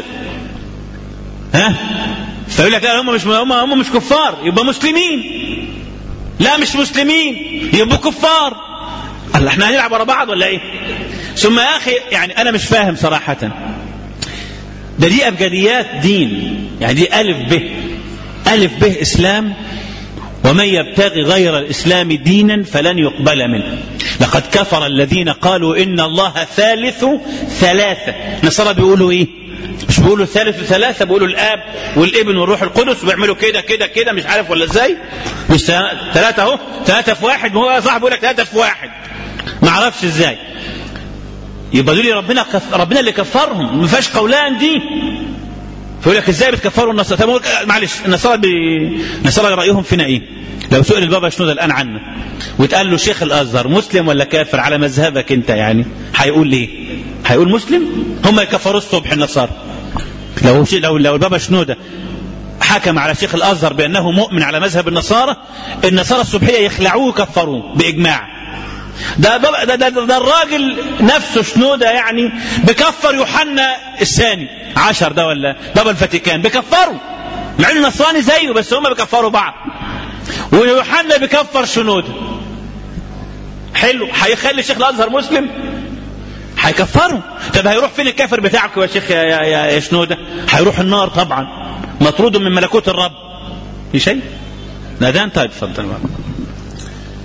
فيقول لك لا هم مش كفار يبقى مسلمين، لا مش مسلمين يبقوا كفار. الله، احنا هنلعب ورا بعض ولا ايه؟ ثم يا اخي يعني انا مش فاهم صراحه، دي ابجديات دين، يعني دي ألف به إسلام، ومن يبتغي غير الإسلام دينا فلن يقبل منه. لقد كفر الذين قالوا إن الله ثالث ثلاثة. النصارى بيقولوا إيه؟ مش بيقولوا ثالث ثلاثة، بيقولوا الآب والابن والروح القدس، وبيعملوا كده كده كده، مش عارف ولا إزاي، مش ثلاثة أهو، ثلاثة في واحد، وهو صاحب بيقول لك ثلاثة في واحد، ما أعرفش إزاي. يبقى دول ربنا اللي كفرهم، ما فيهاش قولان دي. فيقول لك ازاي بتكفروا النصارى؟ طب معلش، النصارى رايهم فينا ايه؟ لو سئل البابا شنودة الان عنه وتقال له شيخ الازهر مسلم ولا كافر على مذهبك انت، يعني هيقول ايه؟ هيقول مسلم. هم يكفروا الصبح النصارى. لو البابا شنودة حكم على شيخ الازهر بانه مؤمن على مذهب النصارى الصبحيه يخلعوه ويكفروه باجماع. ده الراجل نفسه شنودة يعني بكفر يوحنا الثاني عشر ده، ولا بابا الفاتيكان بكفروا، مع انه نصراني زيه، بس هم بكفروا بعض. ويوحنا بكفر شنودة. حلو، هيخلي شيخ الازهر مسلم؟ هيكفروا. طب هيروح فين الكافر بتاعك يا شيخ يا شنودة؟ هيروح النار طبعا، مطرود من ملكوت الرب. في شيء نادان؟ طيب اتفضل.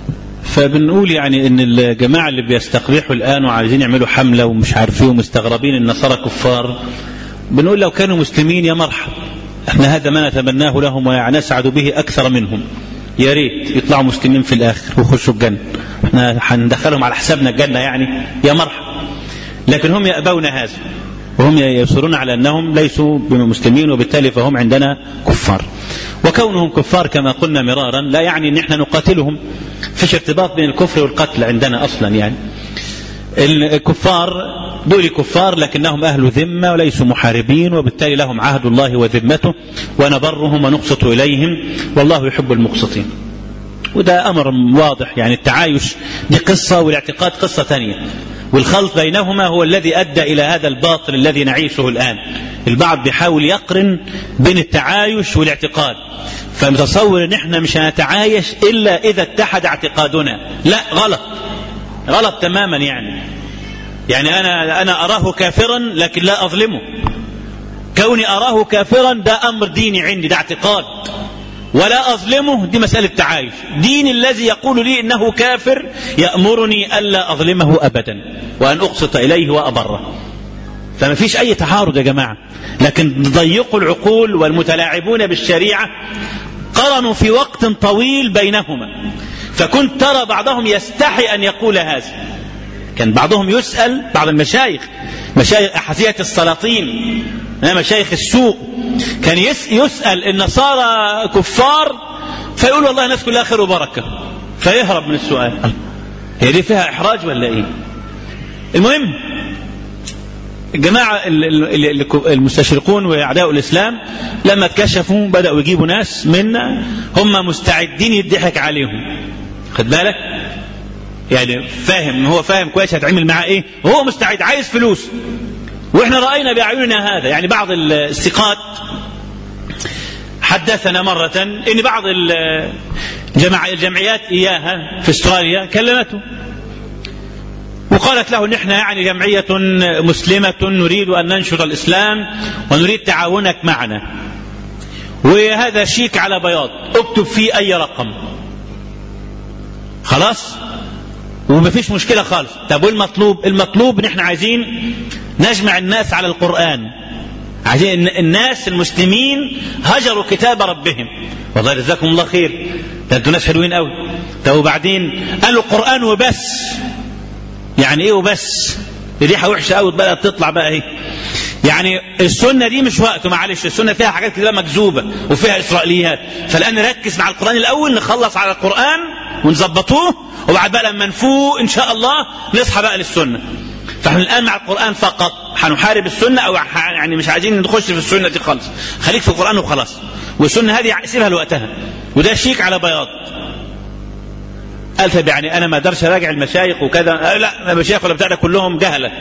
فبنقول يعني ان الجماعة اللي بيستقبحوا الآن وعايزين يعملوا حملة ومش عارفين ومستغربين النصارى كفار، بنقول لو كانوا مسلمين يا مرحب، احنا هذا ما نتمناه لهم ونسعد به أكثر منهم، يا ريت يطلعوا مسلمين في الآخر ويخشوا الجنة، احنا هندخلهم على حسابنا الجنة يعني، يا مرحب. لكن هم يأبون هذا وهم يصرون على أنهم ليسوا بمسلمين وبالتالي فهم عندنا كفار. وكونهم كفار كما قلنا مرارا لا يعني ان احنا نقاتلهم، فيش ارتباط بين الكفر والقتل عندنا اصلا. يعني الكفار دول كفار لكنهم اهل ذمه وليسوا محاربين، وبالتالي لهم عهد الله وذمته، ونبرهم ونقسط اليهم والله يحب المقسطين. وده امر واضح. يعني التعايش دي قصه والاعتقاد قصه ثانيه، والخلط بينهما هو الذي ادى الى هذا الباطل الذي نعيشه الان. البعض بيحاول يقرن بين التعايش والاعتقاد، فمتصور ان احنا مش هنتعايش الا اذا اتحد اعتقادنا. لا، غلط تماما. يعني انا اراه كافرا لكن لا اظلمه. كوني اراه كافرا ده امر ديني عندي، ده اعتقاد، ولا اظلمه دي مسألة تعايش. دين الذي يقول لي انه كافر يأمرني الا اظلمه ابدا وان اقسط اليه وابره. فما فيش اي تعارض يا جماعة، لكن ضيقوا العقول والمتلاعبون بالشريعة قرنوا في وقت طويل بينهما، فكنت ترى بعضهم يستحي ان يقول هذا. كان بعضهم يسأل، بعض المشايخ، مشايخ أحذية السلاطين، مشايخ السوق، كان يسأل النصارى كفار فيقول والله الناس كلها خير وبركة، فيهرب من السؤال. هي دي فيها إحراج ولا إيه؟ المهم الجماعة المستشرقون وأعداء الإسلام لما اتكشفوا بدأوا يجيبوا ناس منا هم مستعدين يضحك عليهم. خد بالك؟ يعني فاهم، هو فاهم كويس هتعمل معاه ايه، وهو مستعد عايز فلوس. واحنا رأينا بأعيننا هذا. يعني بعض الثقات حدثنا مرة ان بعض الجمعيات اياها في استراليا كلمته وقالت له نحن يعني جمعية مسلمة نريد ان ننشر الاسلام ونريد تعاونك معنا، وهذا شيك على بياض اكتب فيه اي رقم، خلاص وما فيش مشكلة خالص. طب والمطلوب؟ المطلوب ان احنا عايزين نجمع الناس على القرآن، عايزين الناس المسلمين هجروا كتاب ربهم. والله جزاكم الله خير، ده انتوا ناس حلوين قوي. طب وبعدين قالوا القرآن وبس. يعني ايه وبس؟ ريحة وحشة قوي بقى تطلع بقى ايه. يعني السنة دي مش وقته، معلش، السنة فيها حاجات كده مكذوبة وفيها إسرائيليات، فالآن نركز مع القرآن الأول، نخلص على القرآن ونظبطوه، وبعد بقى لما نفوق إن شاء الله نصحى بقى للسنة. فاحنا الآن مع القرآن فقط، هنحارب السنة أو يعني مش عايزين نخش في السنة دي خالص، خليك في القرآن وخلاص، والسنة هذه سيبها لوقتها، وده شيك على بياض. قال طب يعني أنا ما أقدرش أراجع المشايخ وكذا؟ لا، المشايخ ولا بتاع ده كلهم جهلة،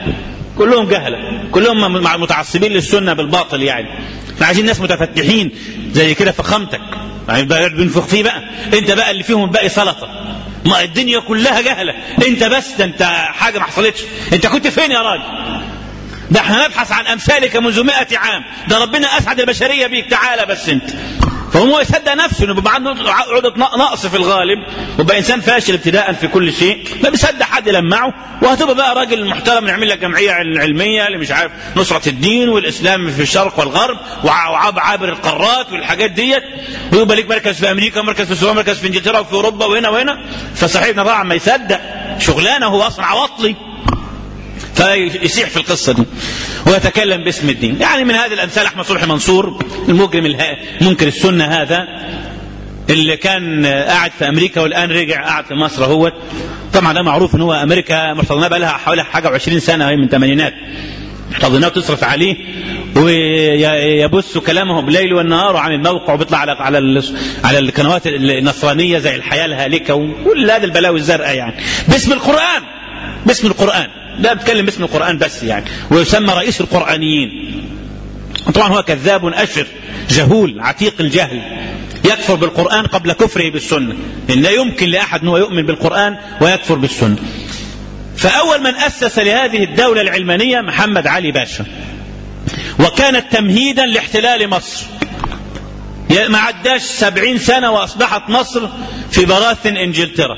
كلهم متعصبين للسنة بالباطل. يعني احنا عايزين ناس متفتحين زي كده فخامتك، يعني بنفخ فيه بقى، انت بقى اللي فيهم باقي سلطة، ما الدنيا كلها جهلة، انت بس، ده انت حاجة ما حصلتش، انت كنت فين يا راجل؟ ده احنا نبحث عن امثالك منذ 100 عام، ده ربنا اسعد البشرية بيك، تعالى بس انت. فهو يصدق نفسه انه بيبقى عنده عقدة نقص في الغالب، وبقى انسان فاشل ابتداء في كل شيء، ما بيصدق حد يلمعه، وهتبقى بقى راجل محترم نعمل لك جمعية علمية اللي مش عارف نصرة الدين والاسلام في الشرق والغرب وعابر القارات والحاجات ديت، ويبقى لك مركز في امريكا، مركز في السعودية، مركز في انجلترا وفي اوروبا وهنا وهنا. فصاحبنا طبعا ما يصدق، شغلانه هو اصلا عواطلي، فيسيح في القصة دي ويتكلم باسم الدين. يعني من هذه الأمثال أحمد صبحي منصور المجرم منكر السنة هذا، اللي كان قاعد في أمريكا والآن رجع قاعد في مصر هو. طبعا ده معروف ان هو أمريكا محتضناه بقى لها حوالي حاجة 20 سنة من الثمانينات، محتضناه وتصرف عليه ويبث كلامه بالليل والنهار عن الموقع، وبيطلع على القنوات النصرانية زي الحياة الهالكة وكل هذه البلاوي الزرقاء، يعني باسم القرآن لا بتكلم باسم القرآن بس يعني، ويسمى رئيس القرآنيين. طبعا هو كذاب أشر جهول عتيق الجهل، يكفر بالقرآن قبل كفره بالسنة، إن لا يمكن لأحد أنه يؤمن بالقرآن ويكفر بالسنة. فأول من أسس لهذه الدولة العلمانية محمد علي باشا، وكانت تمهيدا لاحتلال مصر. ما عداش 70 سنة وأصبحت مصر في براثن إنجلترا،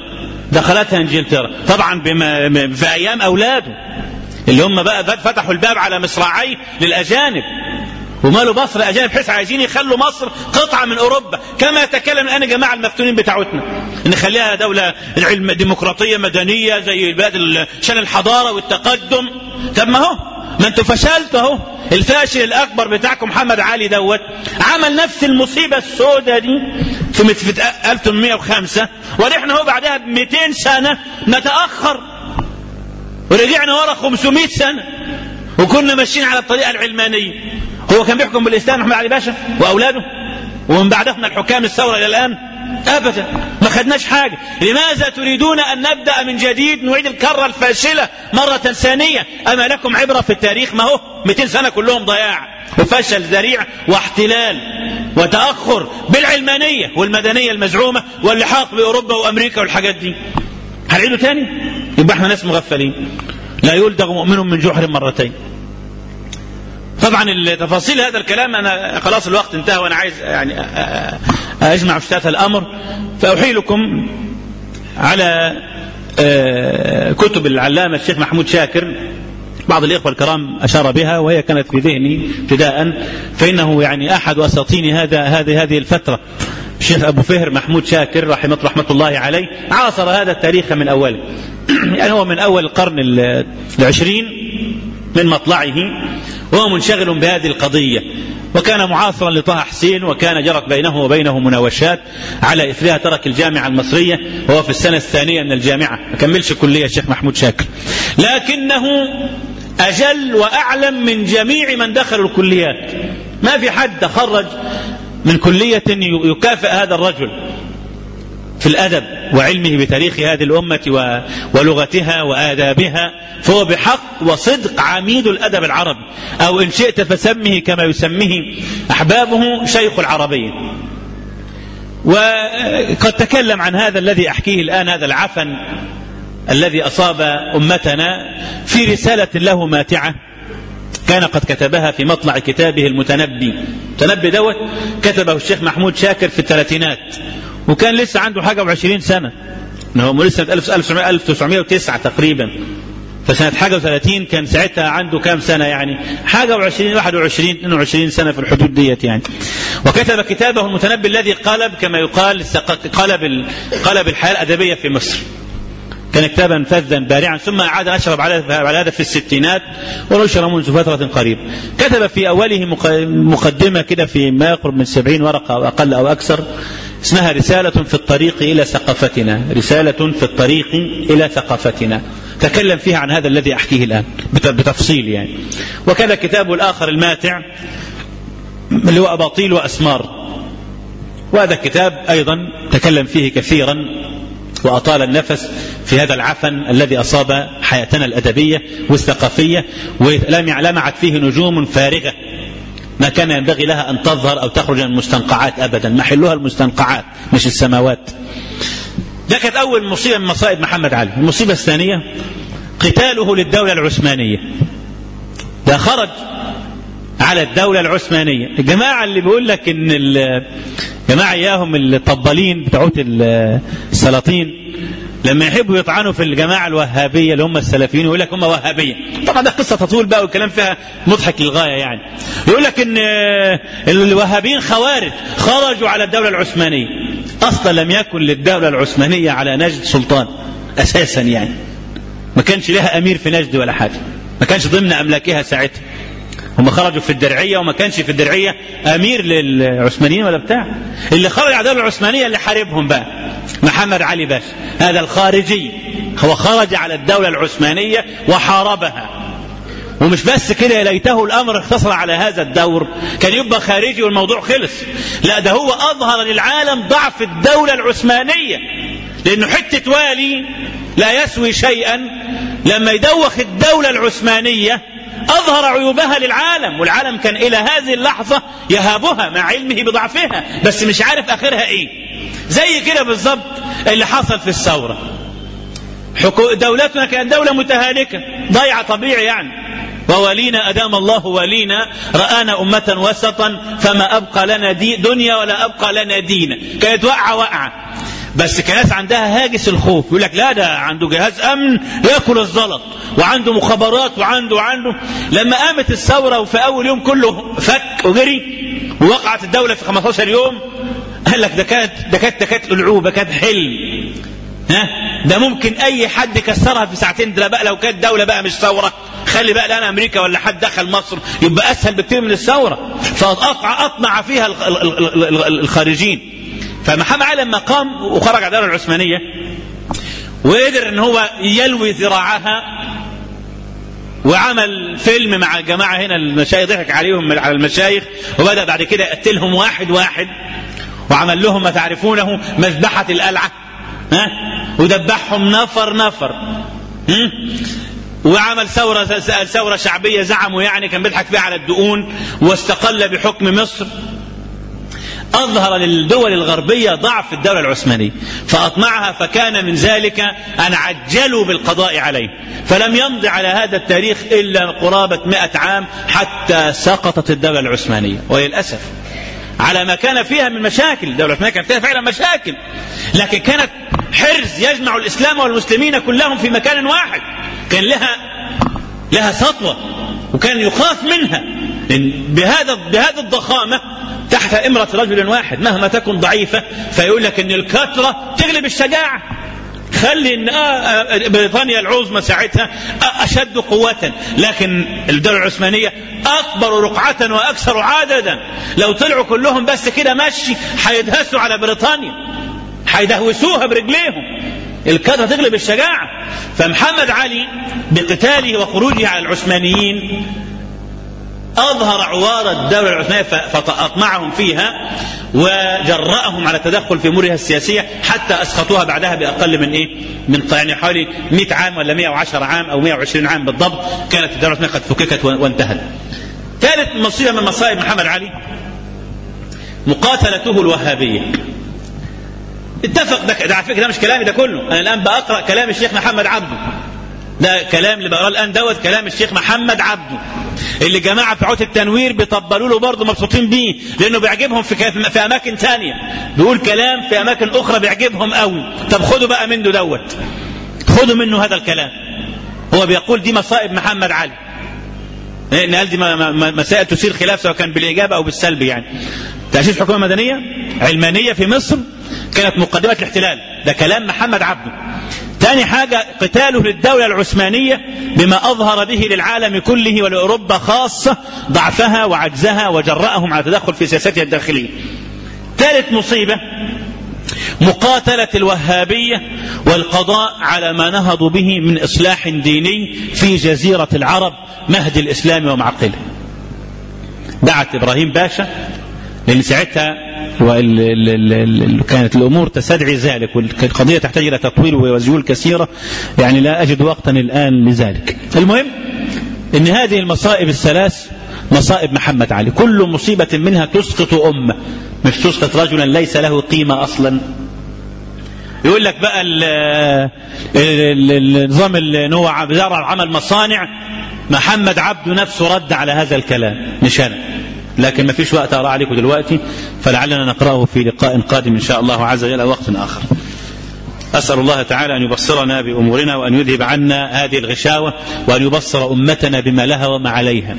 دخلتها انجلترا طبعا في ايام اولاده اللي هم بقى فتحوا الباب على مصراعيه للاجانب، ومالوا مصر اجانب بحيث عايزين يخلوا مصر قطعه من اوروبا، كما يتكلم الان جماعه المفتونين بتاعتنا نخليها دوله ديمقراطيه مدنيه زي البلاد عشان الحضاره والتقدم. طب ما انتوا فشلتوا اهو. الفاشل الاكبر بتاعكم محمد علي دوت عمل نفس المصيبه السوداء دي في 1805، ونحن هو بعدها ب 200 سنه نتاخر ورجعنا ورا 500 سنه وكنا ماشيين على الطريقه العلمانيه. هو كان بيحكم بالاسلام محمد علي باشا واولاده ومن بعدهم الحكام الثوره الى الان؟ ابدا، ما خدناش حاجه. لماذا تريدون ان نبدا من جديد نعيد الكره الفاشله مره ثانيه؟ اما لكم عبره في التاريخ؟ ما هو 200 سنه كلهم ضياع وفشل ذريع واحتلال وتاخر بالعلمانيه والمدنيه المزعومه واللحاق باوروبا وامريكا والحاجات دي. هنعيده تاني؟ يبقى احنا ناس مغفلين. لا يلدغ مؤمن من جحر مرتين. طبعا التفاصيل هذا الكلام انا خلاص الوقت انتهى وانا عايز يعني اجمع شتات الامر، فاحيلكم على كتب العلامه الشيخ محمود شاكر. بعض الاخوه الكرام اشار بها وهي كانت في ذهني ابتداء، فانه يعني احد اساطين هذه الفتره الشيخ ابو فهر محمود شاكر رحمه الله عليه عاصر هذا التاريخ من اوله. يعني هو من اول القرن العشرين من مطلعه وهو منشغل بهذه القضية، وكان معاصرا لطه حسين، وكان جرت بينه وبينه مناوشات على إثرها ترك الجامعة المصرية وهو في السنة الثانية من الجامعة، ما كملش كلية الشيخ محمود شاكر، لكنه أجل وأعلم من جميع من دخلوا الكليات. ما في حد خرج من كلية يكافئ هذا الرجل في الأدب وعلمه بتاريخ هذه الأمة ولغتها وآدابها، فهو بحق وصدق عميد الأدب العربي، أو إن شئت فسمه كما يسميه أحبابه شيخ العربية. وقد تكلم عن هذا الذي أحكيه الآن، هذا العفن الذي أصاب أمتنا، في رسالة له ماتعة كان قد كتبها في مطلع كتابه المتنبي. المتنبي دوت كتبه الشيخ محمود شاكر في الثلاثينات، وكان لسه عنده حاجة و20 سنة، هو لسه 1909 تقريبا، فسنة حاجة و30 كان ساعتها عنده كام سنة يعني حاجة و20 21 22 سنة في الحدود ديت يعني. وكتب كتابه المتنبي الذي قلب كما يقال قلب الحياة الأدبية في مصر. كان كتابا فذا بارعا، ثم أعاد نشر على هذا في الستينات ونشر منذ فترة قريبة. كتب في أوله مقدمة كده في ما يقرب من 70 ورقة أو أقل أو أكثر، اسمها رسالة في الطريق إلى ثقافتنا. رسالة في الطريق إلى ثقافتنا تكلم فيها عن هذا الذي أحكيه الآن بتفصيل يعني. وكذا كتابه الآخر الماتع اللي هو أباطيل وأسمار، وهذا الكتاب أيضا تكلم فيه كثيرا وأطال النفس في هذا العفن الذي أصاب حياتنا الأدبية والثقافية، ولمعت فيه نجوم فارغة ما كان ينبغي لها أن تظهر أو تخرج من المستنقعات أبدا، محلها المستنقعات مش السماوات. ده كانت أول مصيبة من مصائب محمد علي. المصيبة الثانية قتاله للدولة العثمانية. ده خرج على الدولة العثمانية. الجماعة اللي بيقول لك إن الجماعة إياهم الطبالين بتاعوت السلاطين لما يحبوا يطعنوا في الجماعة الوهابية اللي هم السلفيين يقول لك هم وهابية. طبعا ده قصة تطول بقى والكلام فيها مضحك للغاية يعني. يقول لك إن الوهابيين خوارج خرجوا على الدولة العثمانية. أصلا لم يكن للدولة العثمانية على نجد سلطان أساسا يعني، ما كانش لها أمير في نجد ولا حاجة، ما كانش ضمن أملاكها ساعتها. هم خرجوا في الدرعية وما كانش في الدرعية أمير للعثمانيين ولا بتاع. اللي خرج على الدولة العثمانية اللي حاربهم بقى محمد علي باشا، هذا الخارجي هو خرج على الدولة العثمانية وحاربها. ومش بس كده، يا ليته الأمر اختصر على هذا الدور، كان يبقى خارجي والموضوع خلص. لا، ده هو أظهر للعالم ضعف الدولة العثمانية، لأنه حتة والي لا يسوي شيئا لما يدوخ الدولة العثمانية أظهر عيوبها للعالم، والعالم كان إلى هذه اللحظة يهابها مع علمه بضعفها، بس مش عارف آخرها إيه. زي كده بالضبط اللي حصل في الثورة. دولتنا كانت دولة متهالكة ضيعة طبيعي يعني، وولينا أدام الله ولينا رآنا أمة وسطا فما أبقى لنا دنيا ولا أبقى لنا دين. كانت وقعة بس كناس عندها هاجس الخوف، يقول لك لا ده عنده جهاز امن ياكل الزلط، وعنده مخابرات وعنده. لما قامت الثوره وفي اول يوم كله فك وجري ووقعت الدوله في 15 يوم، قال لك ده كانت العوبه، كانت حلم. ده ممكن اي حد كسرها في ساعتين. ده بقى لو كانت دوله بقى مش ثوره، خلي بقى لنا امريكا ولا حد دخل مصر يبقى اسهل بكتير من الثوره، فاطمع فيها الخارجين. فمحمد علي لما قام وخرج على الدوله العثمانيه وقدر ان هو يلوي ذراعها وعمل فيلم مع الجماعه هنا المشايخ، ضحك عليهم على المشايخ، وبدا بعد كده يقتلهم واحد واحد، وعمل لهم ما تعرفونه مذبحه القلعه، ودبحهم نفر. وعمل ثوره شعبيه زعموا يعني كان بيضحك فيها على الدقون، واستقل بحكم مصر. أظهر للدول الغربية ضعف الدولة العثمانية فأطمعها، فكان من ذلك أن عجلوا بالقضاء عليه، فلم يمضي على هذا التاريخ إلا قرابة 100 عام حتى سقطت الدولة العثمانية. وللأسف على ما كان فيها من مشاكل، الدولة العثمانية كان فيها فعلا مشاكل، لكن كانت حرز يجمع الإسلام والمسلمين كلهم في مكان واحد، كان لها سطوة وكان يخاف منها بهذا الضخامة تحت إمرة رجل واحد مهما تكن ضعيفة. فيقول لك ان الكثرة تغلب الشجاعة، خلي ان بريطانيا العظمى ساعتها اشد قوة، لكن الدولة العثمانية اكبر رقعة واكثر عددا، لو طلعوا كلهم بس كده مشي هيدهسوا على بريطانيا، هيدهوسوها برجليهم. الكثرة تغلب الشجاعة. فمحمد علي بقتاله وخروجه على العثمانيين أظهر عوار الدولة العثمانية فأطمعهم فيها وجرأهم على التدخل في أمورها السياسية، حتى أسقطوها بعدها بأقل من يعني حوالي 100 عام ولا 110 عام أو 120 عام بالضبط، كانت الدولة العثمانية قد فككت وانتهت. ثالث مصيبة من مصائب محمد علي مقاتلته الوهابية. اتفق ده على فكرة، ده مش كلامي ده كله، أنا الآن بقرأ كلام الشيخ محمد عبده، ده كلام اللي بقرأه الآن كلام الشيخ محمد عبده اللي جماعة بتوع التنوير بيطبلوا له برضه مبسوطين بيه، لأنه بيعجبهم في أماكن تانية، بيقول كلام في أماكن أخرى بيعجبهم قوي. طب خدوا بقى منه خدوا منه هذا الكلام. هو بيقول دي مصائب محمد علي، لأن قال دي مسائل تثير خلاف سواء كان بالإجابة أو بالسلب. يعني تأسيس حكومة مدنية علمانية في مصر كانت مقدمة الاحتلال، ده كلام محمد عبده. ثاني حاجة قتاله للدولة العثمانية بما أظهر به للعالم كله ولأوروبا خاصة ضعفها وعجزها وجرأهم على التدخل في سياستها الداخلية. ثالث مصيبة مقاتلة الوهابية والقضاء على ما نهضوا به من إصلاح ديني في جزيرة العرب مهد الإسلام ومعقله. دعت إبراهيم باشا، لأن ساعتها كانت الأمور تستدعي ذلك، والقضية تحتاج إلى تطويل وزيول كثيرة، يعني لا أجد وقتا الآن لذلك. المهم أن هذه المصائب الثلاث مصائب محمد علي، كل مصيبة منها تسقط أمة، مش تسقط رجلا ليس له قيمة أصلا. يقول لك بقى النظام اللي هو عمل مصانع، محمد عبده نفسه رد على هذا الكلام، مش أنا، لكن ما فيش وقت أقرأ عليكم دلوقتي، فلعلنا نقرأه في لقاء قادم إن شاء الله عز وجل وقت آخر. أسأل الله تعالى أن يبصرنا بأمورنا وأن يذهب عنا هذه الغشاوة وأن يبصر أمتنا بما لها وما عليها.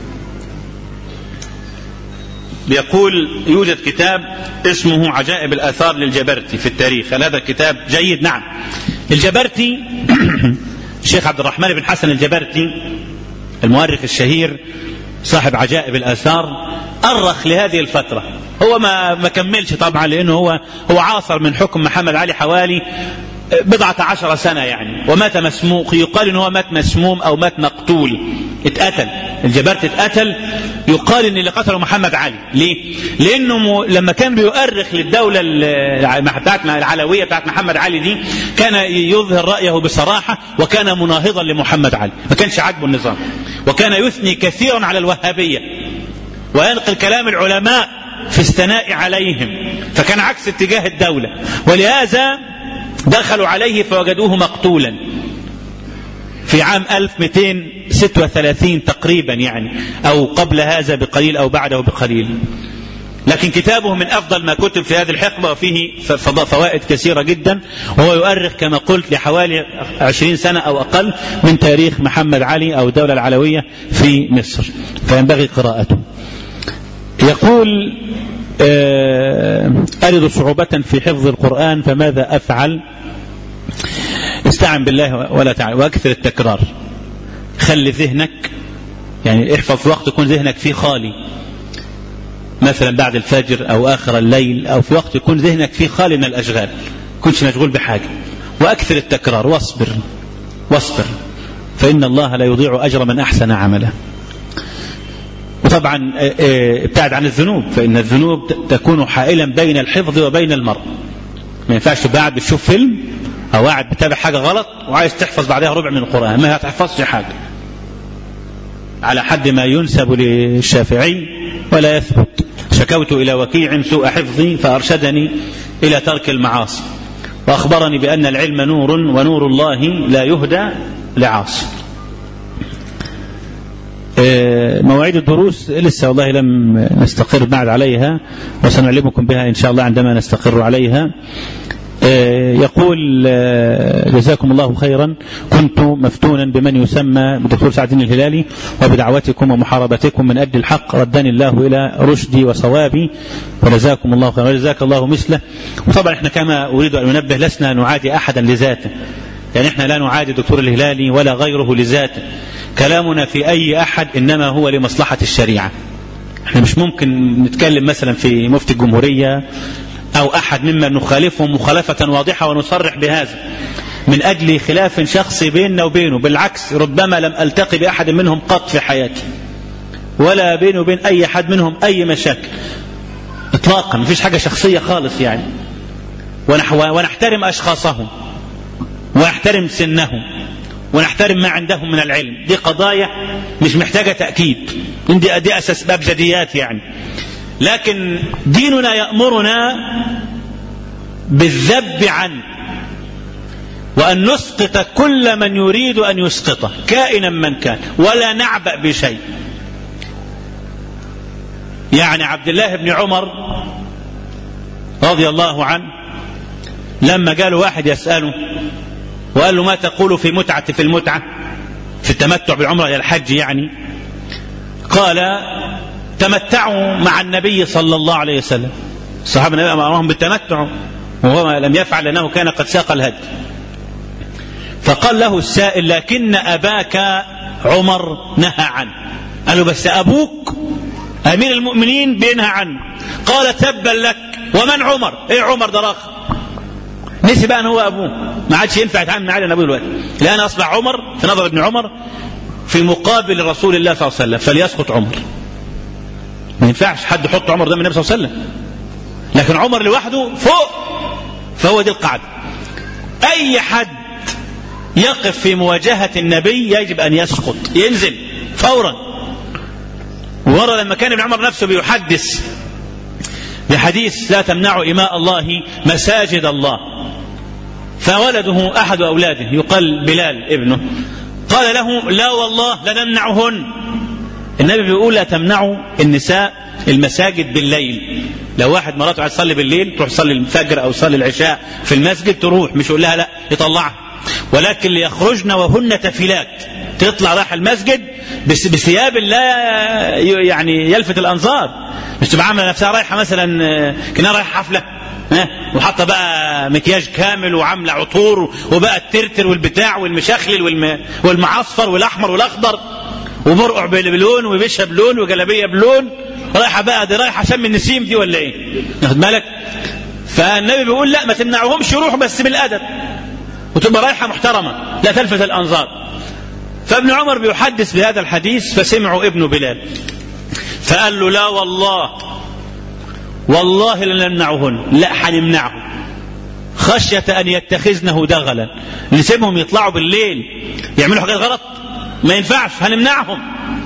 بيقول يوجد كتاب اسمه عجائب الآثار للجبرتي في التاريخ، هل هذا الكتاب جيد؟ نعم. الجبرتي الشيخ عبد الرحمن بن حسن الجبرتي المؤرخ الشهير صاحب عجائب الآثار أرخ لهذه الفترة، هو ما كملش طبعا، لأنه هو عاصر من حكم محمد علي حوالي 10 سنة يعني، ومات مسموم، يقال إنه هو مات مسموم أو مات مقتول، اتقتل الجبرتي، اتقتل. يقال إن اللي قتله محمد علي. ليه؟ لأنه لما كان بيؤرخ للدولة بتاعت العلوية بتاعت محمد علي دي، كان يظهر رأيه بصراحة، وكان مناهضا لمحمد علي، ما كانش عاجبه النظام، وكان يثني كثيرا على الوهابية وينقل كلام العلماء في الثناء عليهم، فكان عكس اتجاه الدولة، ولهذا دخلوا عليه فوجدوه مقتولا في عام 1236 تقريبا يعني، أو قبل هذا بقليل أو بعده بقليل. لكن كتابه من أفضل ما كتب في هذه الحقبة، وفيه فوائد كثيرة جدا، وهو يؤرخ كما قلت لحوالي 20 سنة أو أقل من تاريخ محمد علي أو الدولة العلوية في مصر، فينبغي قراءته. يقول أجد صعوبة في حفظ القرآن فماذا أفعل؟ استعن بالله ولا تعالى، وأكثر التكرار. خلي ذهنك يعني احفظ في وقت يكون ذهنك فيه خالي، مثلا بعد الفجر أو آخر الليل، أو في وقت يكون ذهنك فيه خالي من الأشغال، كنتش مشغول بحاجة. وأكثر التكرار، واصبر فإن الله لا يضيع أجر من أحسن عمله. وطبعا ابتعد عن الذنوب، فإن الذنوب تكون حائلا بين الحفظ وبين المرء. ما ينفعش تبقى قاعد بتشوف فيلم أو قاعد بتابع حاجة غلط وعايز تحفظ بعدها ربع من القرآن، ما هتحفظش حاجة، على حد ما ينسب للشافعي ولا يثبت. شكوت إلى وكيع سوء حفظي فأرشدني إلى ترك المعاصي، وأخبرني بأن العلم نور ونور الله لا يهدى لعاصي. مواعيد الدروس لسه والله لم نستقر بعد عليها، وسنعلمكم بها إن شاء الله عندما نستقر عليها. يقول جزاكم الله خيرا، كنت مفتونا بمن يسمى بالدكتور سعد الدين الهلالي، وبدعوتكم ومحاربتكم من أجل الحق ردني الله إلى رشدي وصوابي، وجزاكم الله خيرا وجزاك الله مثله. وطبعا احنا كما أريد أن ننبه لسنا نعادي أحدا لذاته، يعني احنا لا نعادي الدكتور الهلالي ولا غيره لذاته، كلامنا في أي أحد إنما هو لمصلحة الشريعة. احنا مش ممكن نتكلم مثلا في مفتي الجمهورية أو أحد ممن نخالفهم مخالفة واضحة ونصرح بهذا من أجل خلاف شخصي بيننا وبينه. بالعكس، ربما لم ألتقي بأحد منهم قط في حياتي، ولا بيني وبين أي حد منهم أي مشاكل إطلاقا، مفيش حاجة شخصية خالص يعني. ونحترم أشخاصهم، ونحترم سنهم، ونحترم ما عندهم من العلم. دي قضايا مش محتاجة تأكيد، دي أساس أبجديات يعني. لكن ديننا يأمرنا بالذب عنه، وأن نسقط كل من يريد أن يسقطه كائنا من كان، ولا نعبأ بشيء. يعني عبد الله بن عمر رضي الله عنه لما قالوا واحد يسأله وقال له ما تقول في المتعة في التمتع بالعمرة إلى الحج يعني، قال تمتعوا مع النبي صلى الله عليه وسلم. الصحابة النبي أمرهم بالتمتع وهو لم يفعل لأنه كان قد ساق الهدي. فقال له السائل لكن أباك عمر نهى عنه. قال له بس أبوك أمير المؤمنين بينهى عنه. قال تبا لك، ومن عمر؟ إيه عمر ده راخ، نسي بقى أن هو أبوه، ما عادش ينفع يتعامل معاه لأن أبوه الوقت، لأن أصبح عمر في نظر ابن عمر في مقابل رسول الله صلى الله عليه وسلم، فليسقط عمر. ما ينفعش حد يحط عمر ده من النبي صلى الله عليه وسلم، لكن عمر لوحده فوق. فهو دي القاعدة، أي حد يقف في مواجهة النبي يجب أن يسقط، ينزل فورا. ومرة لما كان ابن عمر نفسه بيحدث بحديث لا تمنعوا إماء الله مساجد الله، فولده أحد أولاده يقال بلال ابنه قال له لا والله لنمنعهن. النبي بيقول لا تمنعوا النساء المساجد بالليل. لو واحد مراته عايز تصلي بالليل تروح تصلي الفجر أو تصلي العشاء في المسجد تروح، مش يقول لها لا يطلعها، ولكن ليخرجن وهن تفلات، تطلع راح المسجد بثياب لا يعني يلفت الأنظار، مش تبقى عامله نفسها رايحه مثلا كنا رايحه حفله وحاطه بقى مكياج كامل وعامله عطور وبقى الترتر والبتاع والمشخلل والمعصفر والاحمر والاخضر ومرقع بلون وبيشها بلون وجلابيه بلون، رايحه بقى دي رايحه شم النسيم دي ولا ايه؟ واخد بالك؟ فالنبي بيقول لا ما تمنعوهمش، يروحوا بس بالادب وتبقى رايحه محترمه لا تلفت الانظار. فابن عمر بيحدث بهذا الحديث فسمعوا ابن بلال فقال له لا والله لن نمنعهن، لا هنمنعهم خشية أن يتخذنه دغلا، نسيبهم يطلعوا بالليل يعملوا حاجات غلط ما ينفعش، هنمنعهم.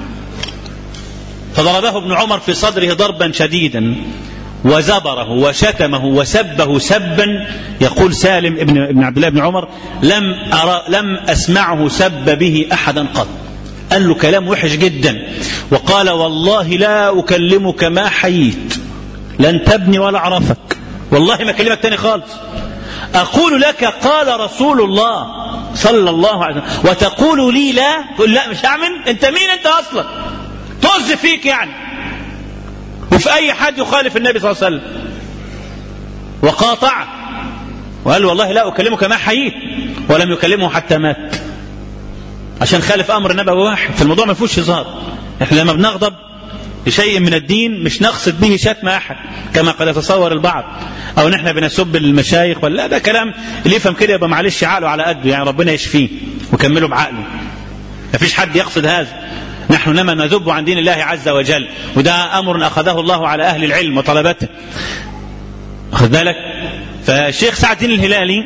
فضربه ابن عمر في صدره ضربا شديدا وزبره وشتمه وسبه سبا، يقول سالم ابن عبد الله بن عمر لم أسمعه سب به أحدا قط. قال له كلام وحش جدا وقال والله لا أكلمك ما حييت، لن تبني ولا أعرفك، والله ما أكلمك تاني خالص. أقول لك قال رسول الله صلى الله عليه وسلم وتقول لي لا، تقول لا مش هعمل. أنت مين أنت أصلا؟ طز فيك يعني، وفي أي حد يخالف النبي صلى الله عليه وسلم. وقاطع وقال والله لا أكلمك ما حييت، ولم يكلمه حتى مات، عشان خالف أمر النبي واحد. في الموضوع ما فيهوش هزار. احنا لما بنغضب بشيء من الدين مش نقصد به شتم أحد كما قد يتصور البعض، أو نحن بنسب المشايخ ولا، ده كلام اللي يفهم كده يبقى معلش عقله على قده، يعني ربنا يشفيه وكمله بعقله. ما فيش حد يقصد هذا. نحن لما نذب عن دين الله عز وجل، وده أمر أخذه الله على أهل العلم وطلبته. أخذ بالك؟ فالشيخ سعد الدين الهلالي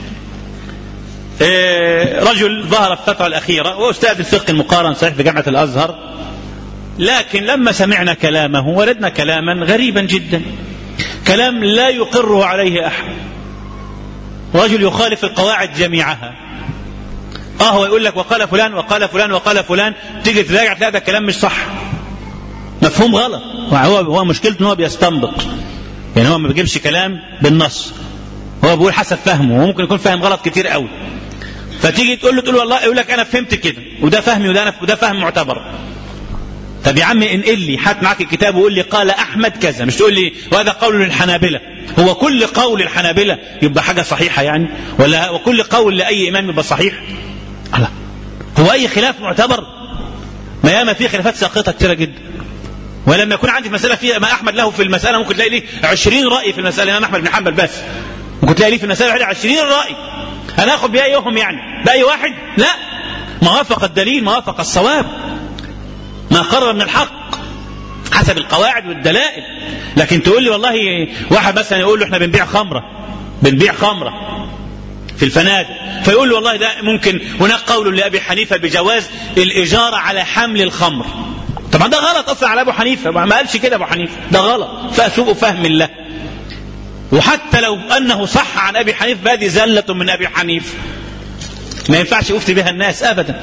رجل ظهر في الفترة الأخيرة، وأستاذ الفقه المقارن صحيح في جامعة الأزهر، لكن لما سمعنا كلامه وردنا كلاما غريبا جدا، كلام لا يقره عليه أحد. رجل يخالف القواعد جميعها. هو يقول لك وقال فلان وقال فلان وقال فلان، تيجي تراجع تلاقي ده الكلام مش صح، مفهوم غلط. هو مشكلته إنه بيستنبط، يعني هو ما بيجيبش كلام بالنص، هو بيقول حسب فهمه، وممكن يكون فاهم غلط كتير قوي. فتيجي تقول له والله، يقول لك أنا فهمت كده، وده فهمي وده فهم معتبر. طب يا عم انقل لي، هات معاك الكتاب وقول لي قال أحمد كذا، مش تقول لي وهذا قول للحنابلة. هو كل قول الحنابلة يبقى حاجة صحيحة يعني؟ ولا وكل قول لأي إمام يبقى صحيح؟ لا، هو أي خلاف معتبر؟ ما ياما في خلافات ساقطة كتيرة جدا. ولما يكون عندي مسألة فيها ما أحمد له في المسألة، ممكن تلاقي لي 20 رأي في المسألة. الإمام أحمد بن حنبل بس ممكن تلاقي لي في المسألة 20 رأي. أنا أخذ بأيهم يعني؟ بأي واحد؟ لا، موافق الدليل، موافق الصواب، ما قرر من الحق حسب القواعد والدلائل. لكن تقول لي والله واحد مثلا يقول له احنا بنبيع خمرة في الفنادق، فيقول له والله ده ممكن، هناك قول لأبي حنيفة بجواز الإجارة على حمل الخمر. طبعا ده غلط أصلا على أبو حنيفة، ما قالش كده أبو حنيفة، ده غلط، فسوء فهم الله. وحتى لو أنه صح عن أبي حنيفة فهذه زلة من أبي حنيفة، ما ينفعش يفتي بها الناس أبدا.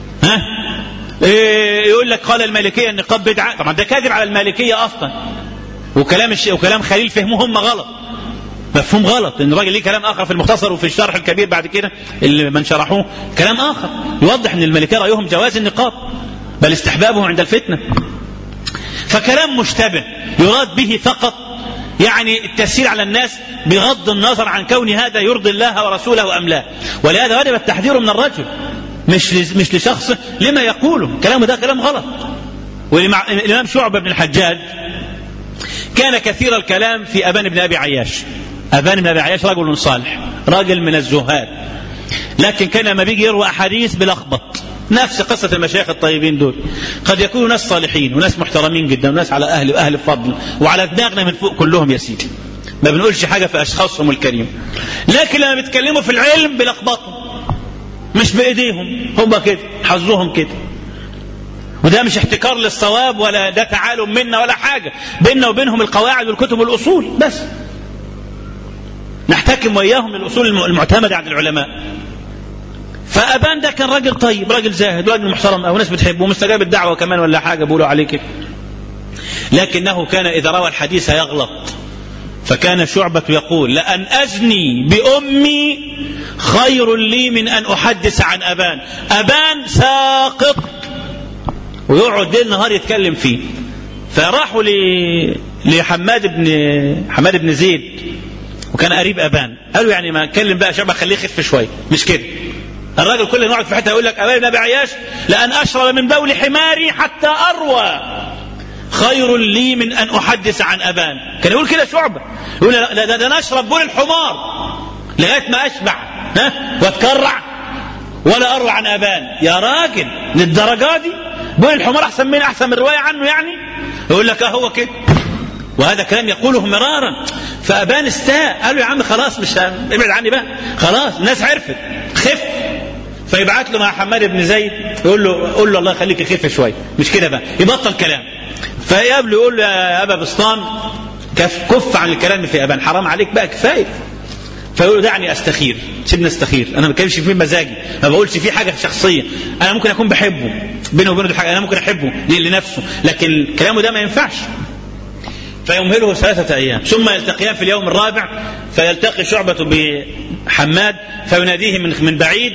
يقول لك قال المالكية النقاب بدعة، طبعا ده كاذب على المالكية أصلا، وكلام خليل فهمه هم غلط، مفهوم غلط. ان الراجل ليه كلام اخر في المختصر وفي الشرح الكبير بعد كده اللي من شرحوه كلام اخر يوضح ان المالكية رايهم جواز النقاب بل استحبابه عند الفتنة. فكلام مشتبه يراد به فقط يعني التسهيل على الناس بغض النظر عن كون هذا يرضي الله ورسوله ام لا. ولهذا وجب التحذير من الرجل، مش لشخص لما يقوله كلامه، ده كلام غلط. والإمام شعبة بن الحجاج كان كثير الكلام في أبان بن أبي عياش. أبان بن أبي عياش رجل صالح، راجل من الزهاد، لكن كان لما بيجي يروى أحاديث بلخبط، نفس قصة المشايخ الطيبين دول. قد يكونوا ناس صالحين وناس محترمين جدا وناس على أهل فضل وعلى دماغنا من فوق كلهم يا سيدي، ما بنقولش حاجة في أشخاصهم الكريم، لكن لما بيتكلموا في العلم بلخبطهم، مش بإيديهم، هم كده حظهم كده. وده مش احتكار للصواب ولا ده تعالم منا ولا حاجة، بيننا وبينهم القواعد والكتب والأصول بس، نحتكم وإياهم الأصول المعتمدة عند العلماء. فأبان ده كان راجل طيب، راجل زاهد، راجل محترم، أو ناس بتحبه ومستجاب الدعوة كمان ولا حاجة بيقولوا عليه كده، لكنه كان إذا روى الحديث يغلط. فكان شعبة يقول لأن أزني بأمي خير لي من أن أحدث عن أبان. أبان ساقط، ويقعد ليل نهار يتكلم فيه. فراحوا لحماد بن زيد وكان قريب أبان، قالوا يعني ما نكلم بقى شعبة خليه يخف شوية، مش كده. الراجل كل ما يقعد في حته يقول لك أبان بن أبي عياش لأن أشرب من بول حماري حتى أروى خير لي من أن أحدث عن أبان. كان يقول كده شعبة، يقول لا ده نشرب بول الحمار لغاية ما أشبع واتكرع ولا أروى عن أبان. يا راجل للدرجة دي بول الحمار أحسن من رواية عنه يعني؟ يقول لك هو كده، وهذا كلام يقوله مرارا. فأبان استاء، قالوا يا عم خلاص مش ابعد عني بقى، خلاص الناس عرفت، خف. فيبعت له مع حماد بن زيد يقول له الله يخليك يخف شويه، مش كده بقى، يبطل كلام. فيقابله يقول له يا ابا بسطام كف عن الكلام في ابان، حرام عليك بقى كفايه. فيقول له دعني استخير، سيبني استخير، انا ما بتكلمش فيه مزاجي، ما بقولش فيه حاجه شخصيه، انا ممكن اكون بحبه بينه وبينه حاجه، انا ممكن احبه لنفسه، لكن كلامه ده ما ينفعش. فيمهله 3 أيام، ثم يلتقيان في اليوم الرابع، فيلتقي شعبة بحماد فيناديه من بعيد: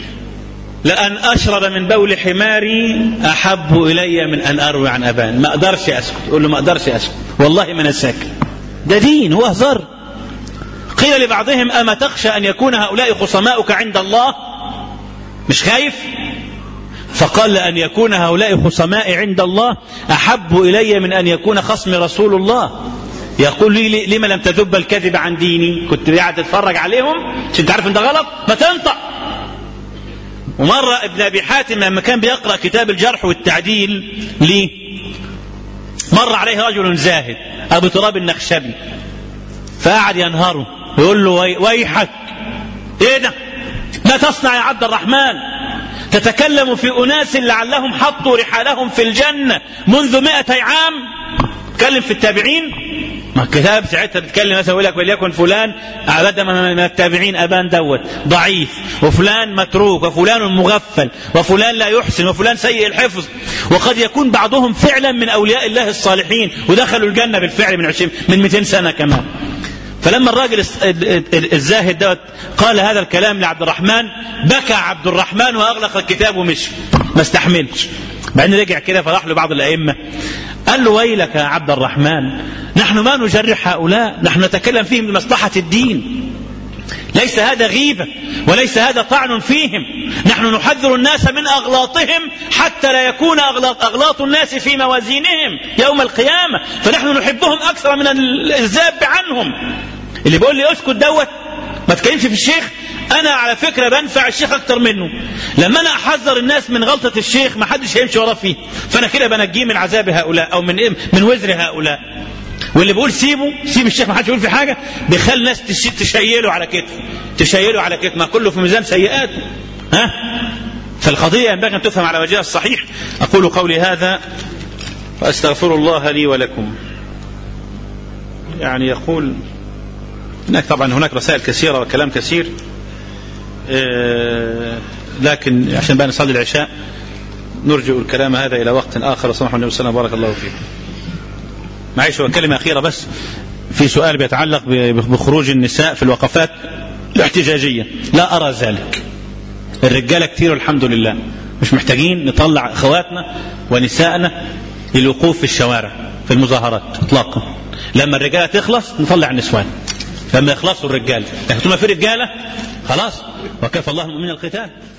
لأن أشرب من بول حماري أحب إلي من أن أروي عن أبان. ما أقدرش أسكت. يقول له: ما أقدرش أسكت، والله ما أنا ساكت، ده دين، هو هزار. قيل لبعضهم: أما تخشى أن يكون هؤلاء خصماؤك عند الله؟ مش خايف؟ فقال: لأن يكون هؤلاء خصمائي عند الله أحب إلي من أن يكون خصم رسول الله. يقول لي: لما لم تذب الكذب عن ديني؟ كنت قاعد تتفرج عليهم عشان تعرف ان ده غلط، ما تنطق. ومرة ابن أبي حاتم لما كان بيقرأ كتاب الجرح والتعديل ليه، مر عليه رجل زاهد أبو تراب النخشبي، فقعد ينهره ويقول له: ويحك، ايه ده؟ ما تصنع يا عبد الرحمن؟ تتكلم في أناس لعلهم حطوا رحالهم في الجنة منذ 200 عام. تكلم في التابعين. ما الكتاب ساعتها بتكلم مثلا يقول لك: وليكن فلان عبد من التابعين أبان دوت ضعيف، وفلان متروك، وفلان مغفل، وفلان لا يحسن، وفلان سيء الحفظ. وقد يكون بعضهم فعلا من أولياء الله الصالحين ودخلوا الجنة بالفعل من 200 سنة كمان. فلما الراجل الزاهد دوت قال هذا الكلام لعبد الرحمن، بكى عبد الرحمن وأغلق الكتاب ومشي، ما استحملش. بعدين رجع كده فراح له بعض الأئمة قال له: ويلك يا عبد الرحمن، نحن ما نجرح هؤلاء، نحن نتكلم فيهم لمصلحة الدين، ليس هذا غيبة وليس هذا طعن فيهم، نحن نحذر الناس من أغلاطهم حتى لا يكون أغلاط الناس في موازينهم يوم القيامة، فنحن نحبهم أكثر من الذاب عنهم. اللي بيقول لي اسكت دوت ما تكلمش في الشيخ، أنا على فكرة بنفع الشيخ أكتر منه. لما أنا أحذر الناس من غلطة الشيخ ما حدش هيمشي وراه فيه، فأنا كده بنجيه من عذاب هؤلاء أو من وزر هؤلاء. واللي بيقول سيب الشيخ ما حدش يقول في حاجة، بيخلي الناس تشيله على كتف، ما كله في ميزان سيئاته. فالقضية ينبغي أن تفهم على وجهها الصحيح. أقول قولي هذا وأستغفر الله لي ولكم. يعني يقول طبعا هناك رسائل كثيرة وكلام كثير، لكن عشان بقى نصلي العشاء نرجع الكلام هذا إلى وقت آخر. صلى الله عليه وسلم بارك الله فيكم. معيش كلمة أخيرة بس، في سؤال بيتعلق بخروج النساء في الوقفات الاحتجاجية. لا أرى ذلك. الرجالة كتير والحمد لله، مش محتاجين نطلع أخواتنا ونسائنا للوقوف في الشوارع في المظاهرات اطلاقا. لما الرجالة تخلص نطلع النسوان، لما يخلصوا الرجال، لكن طول ما في رجالة خلاص وكفى الله المؤمنين القتال.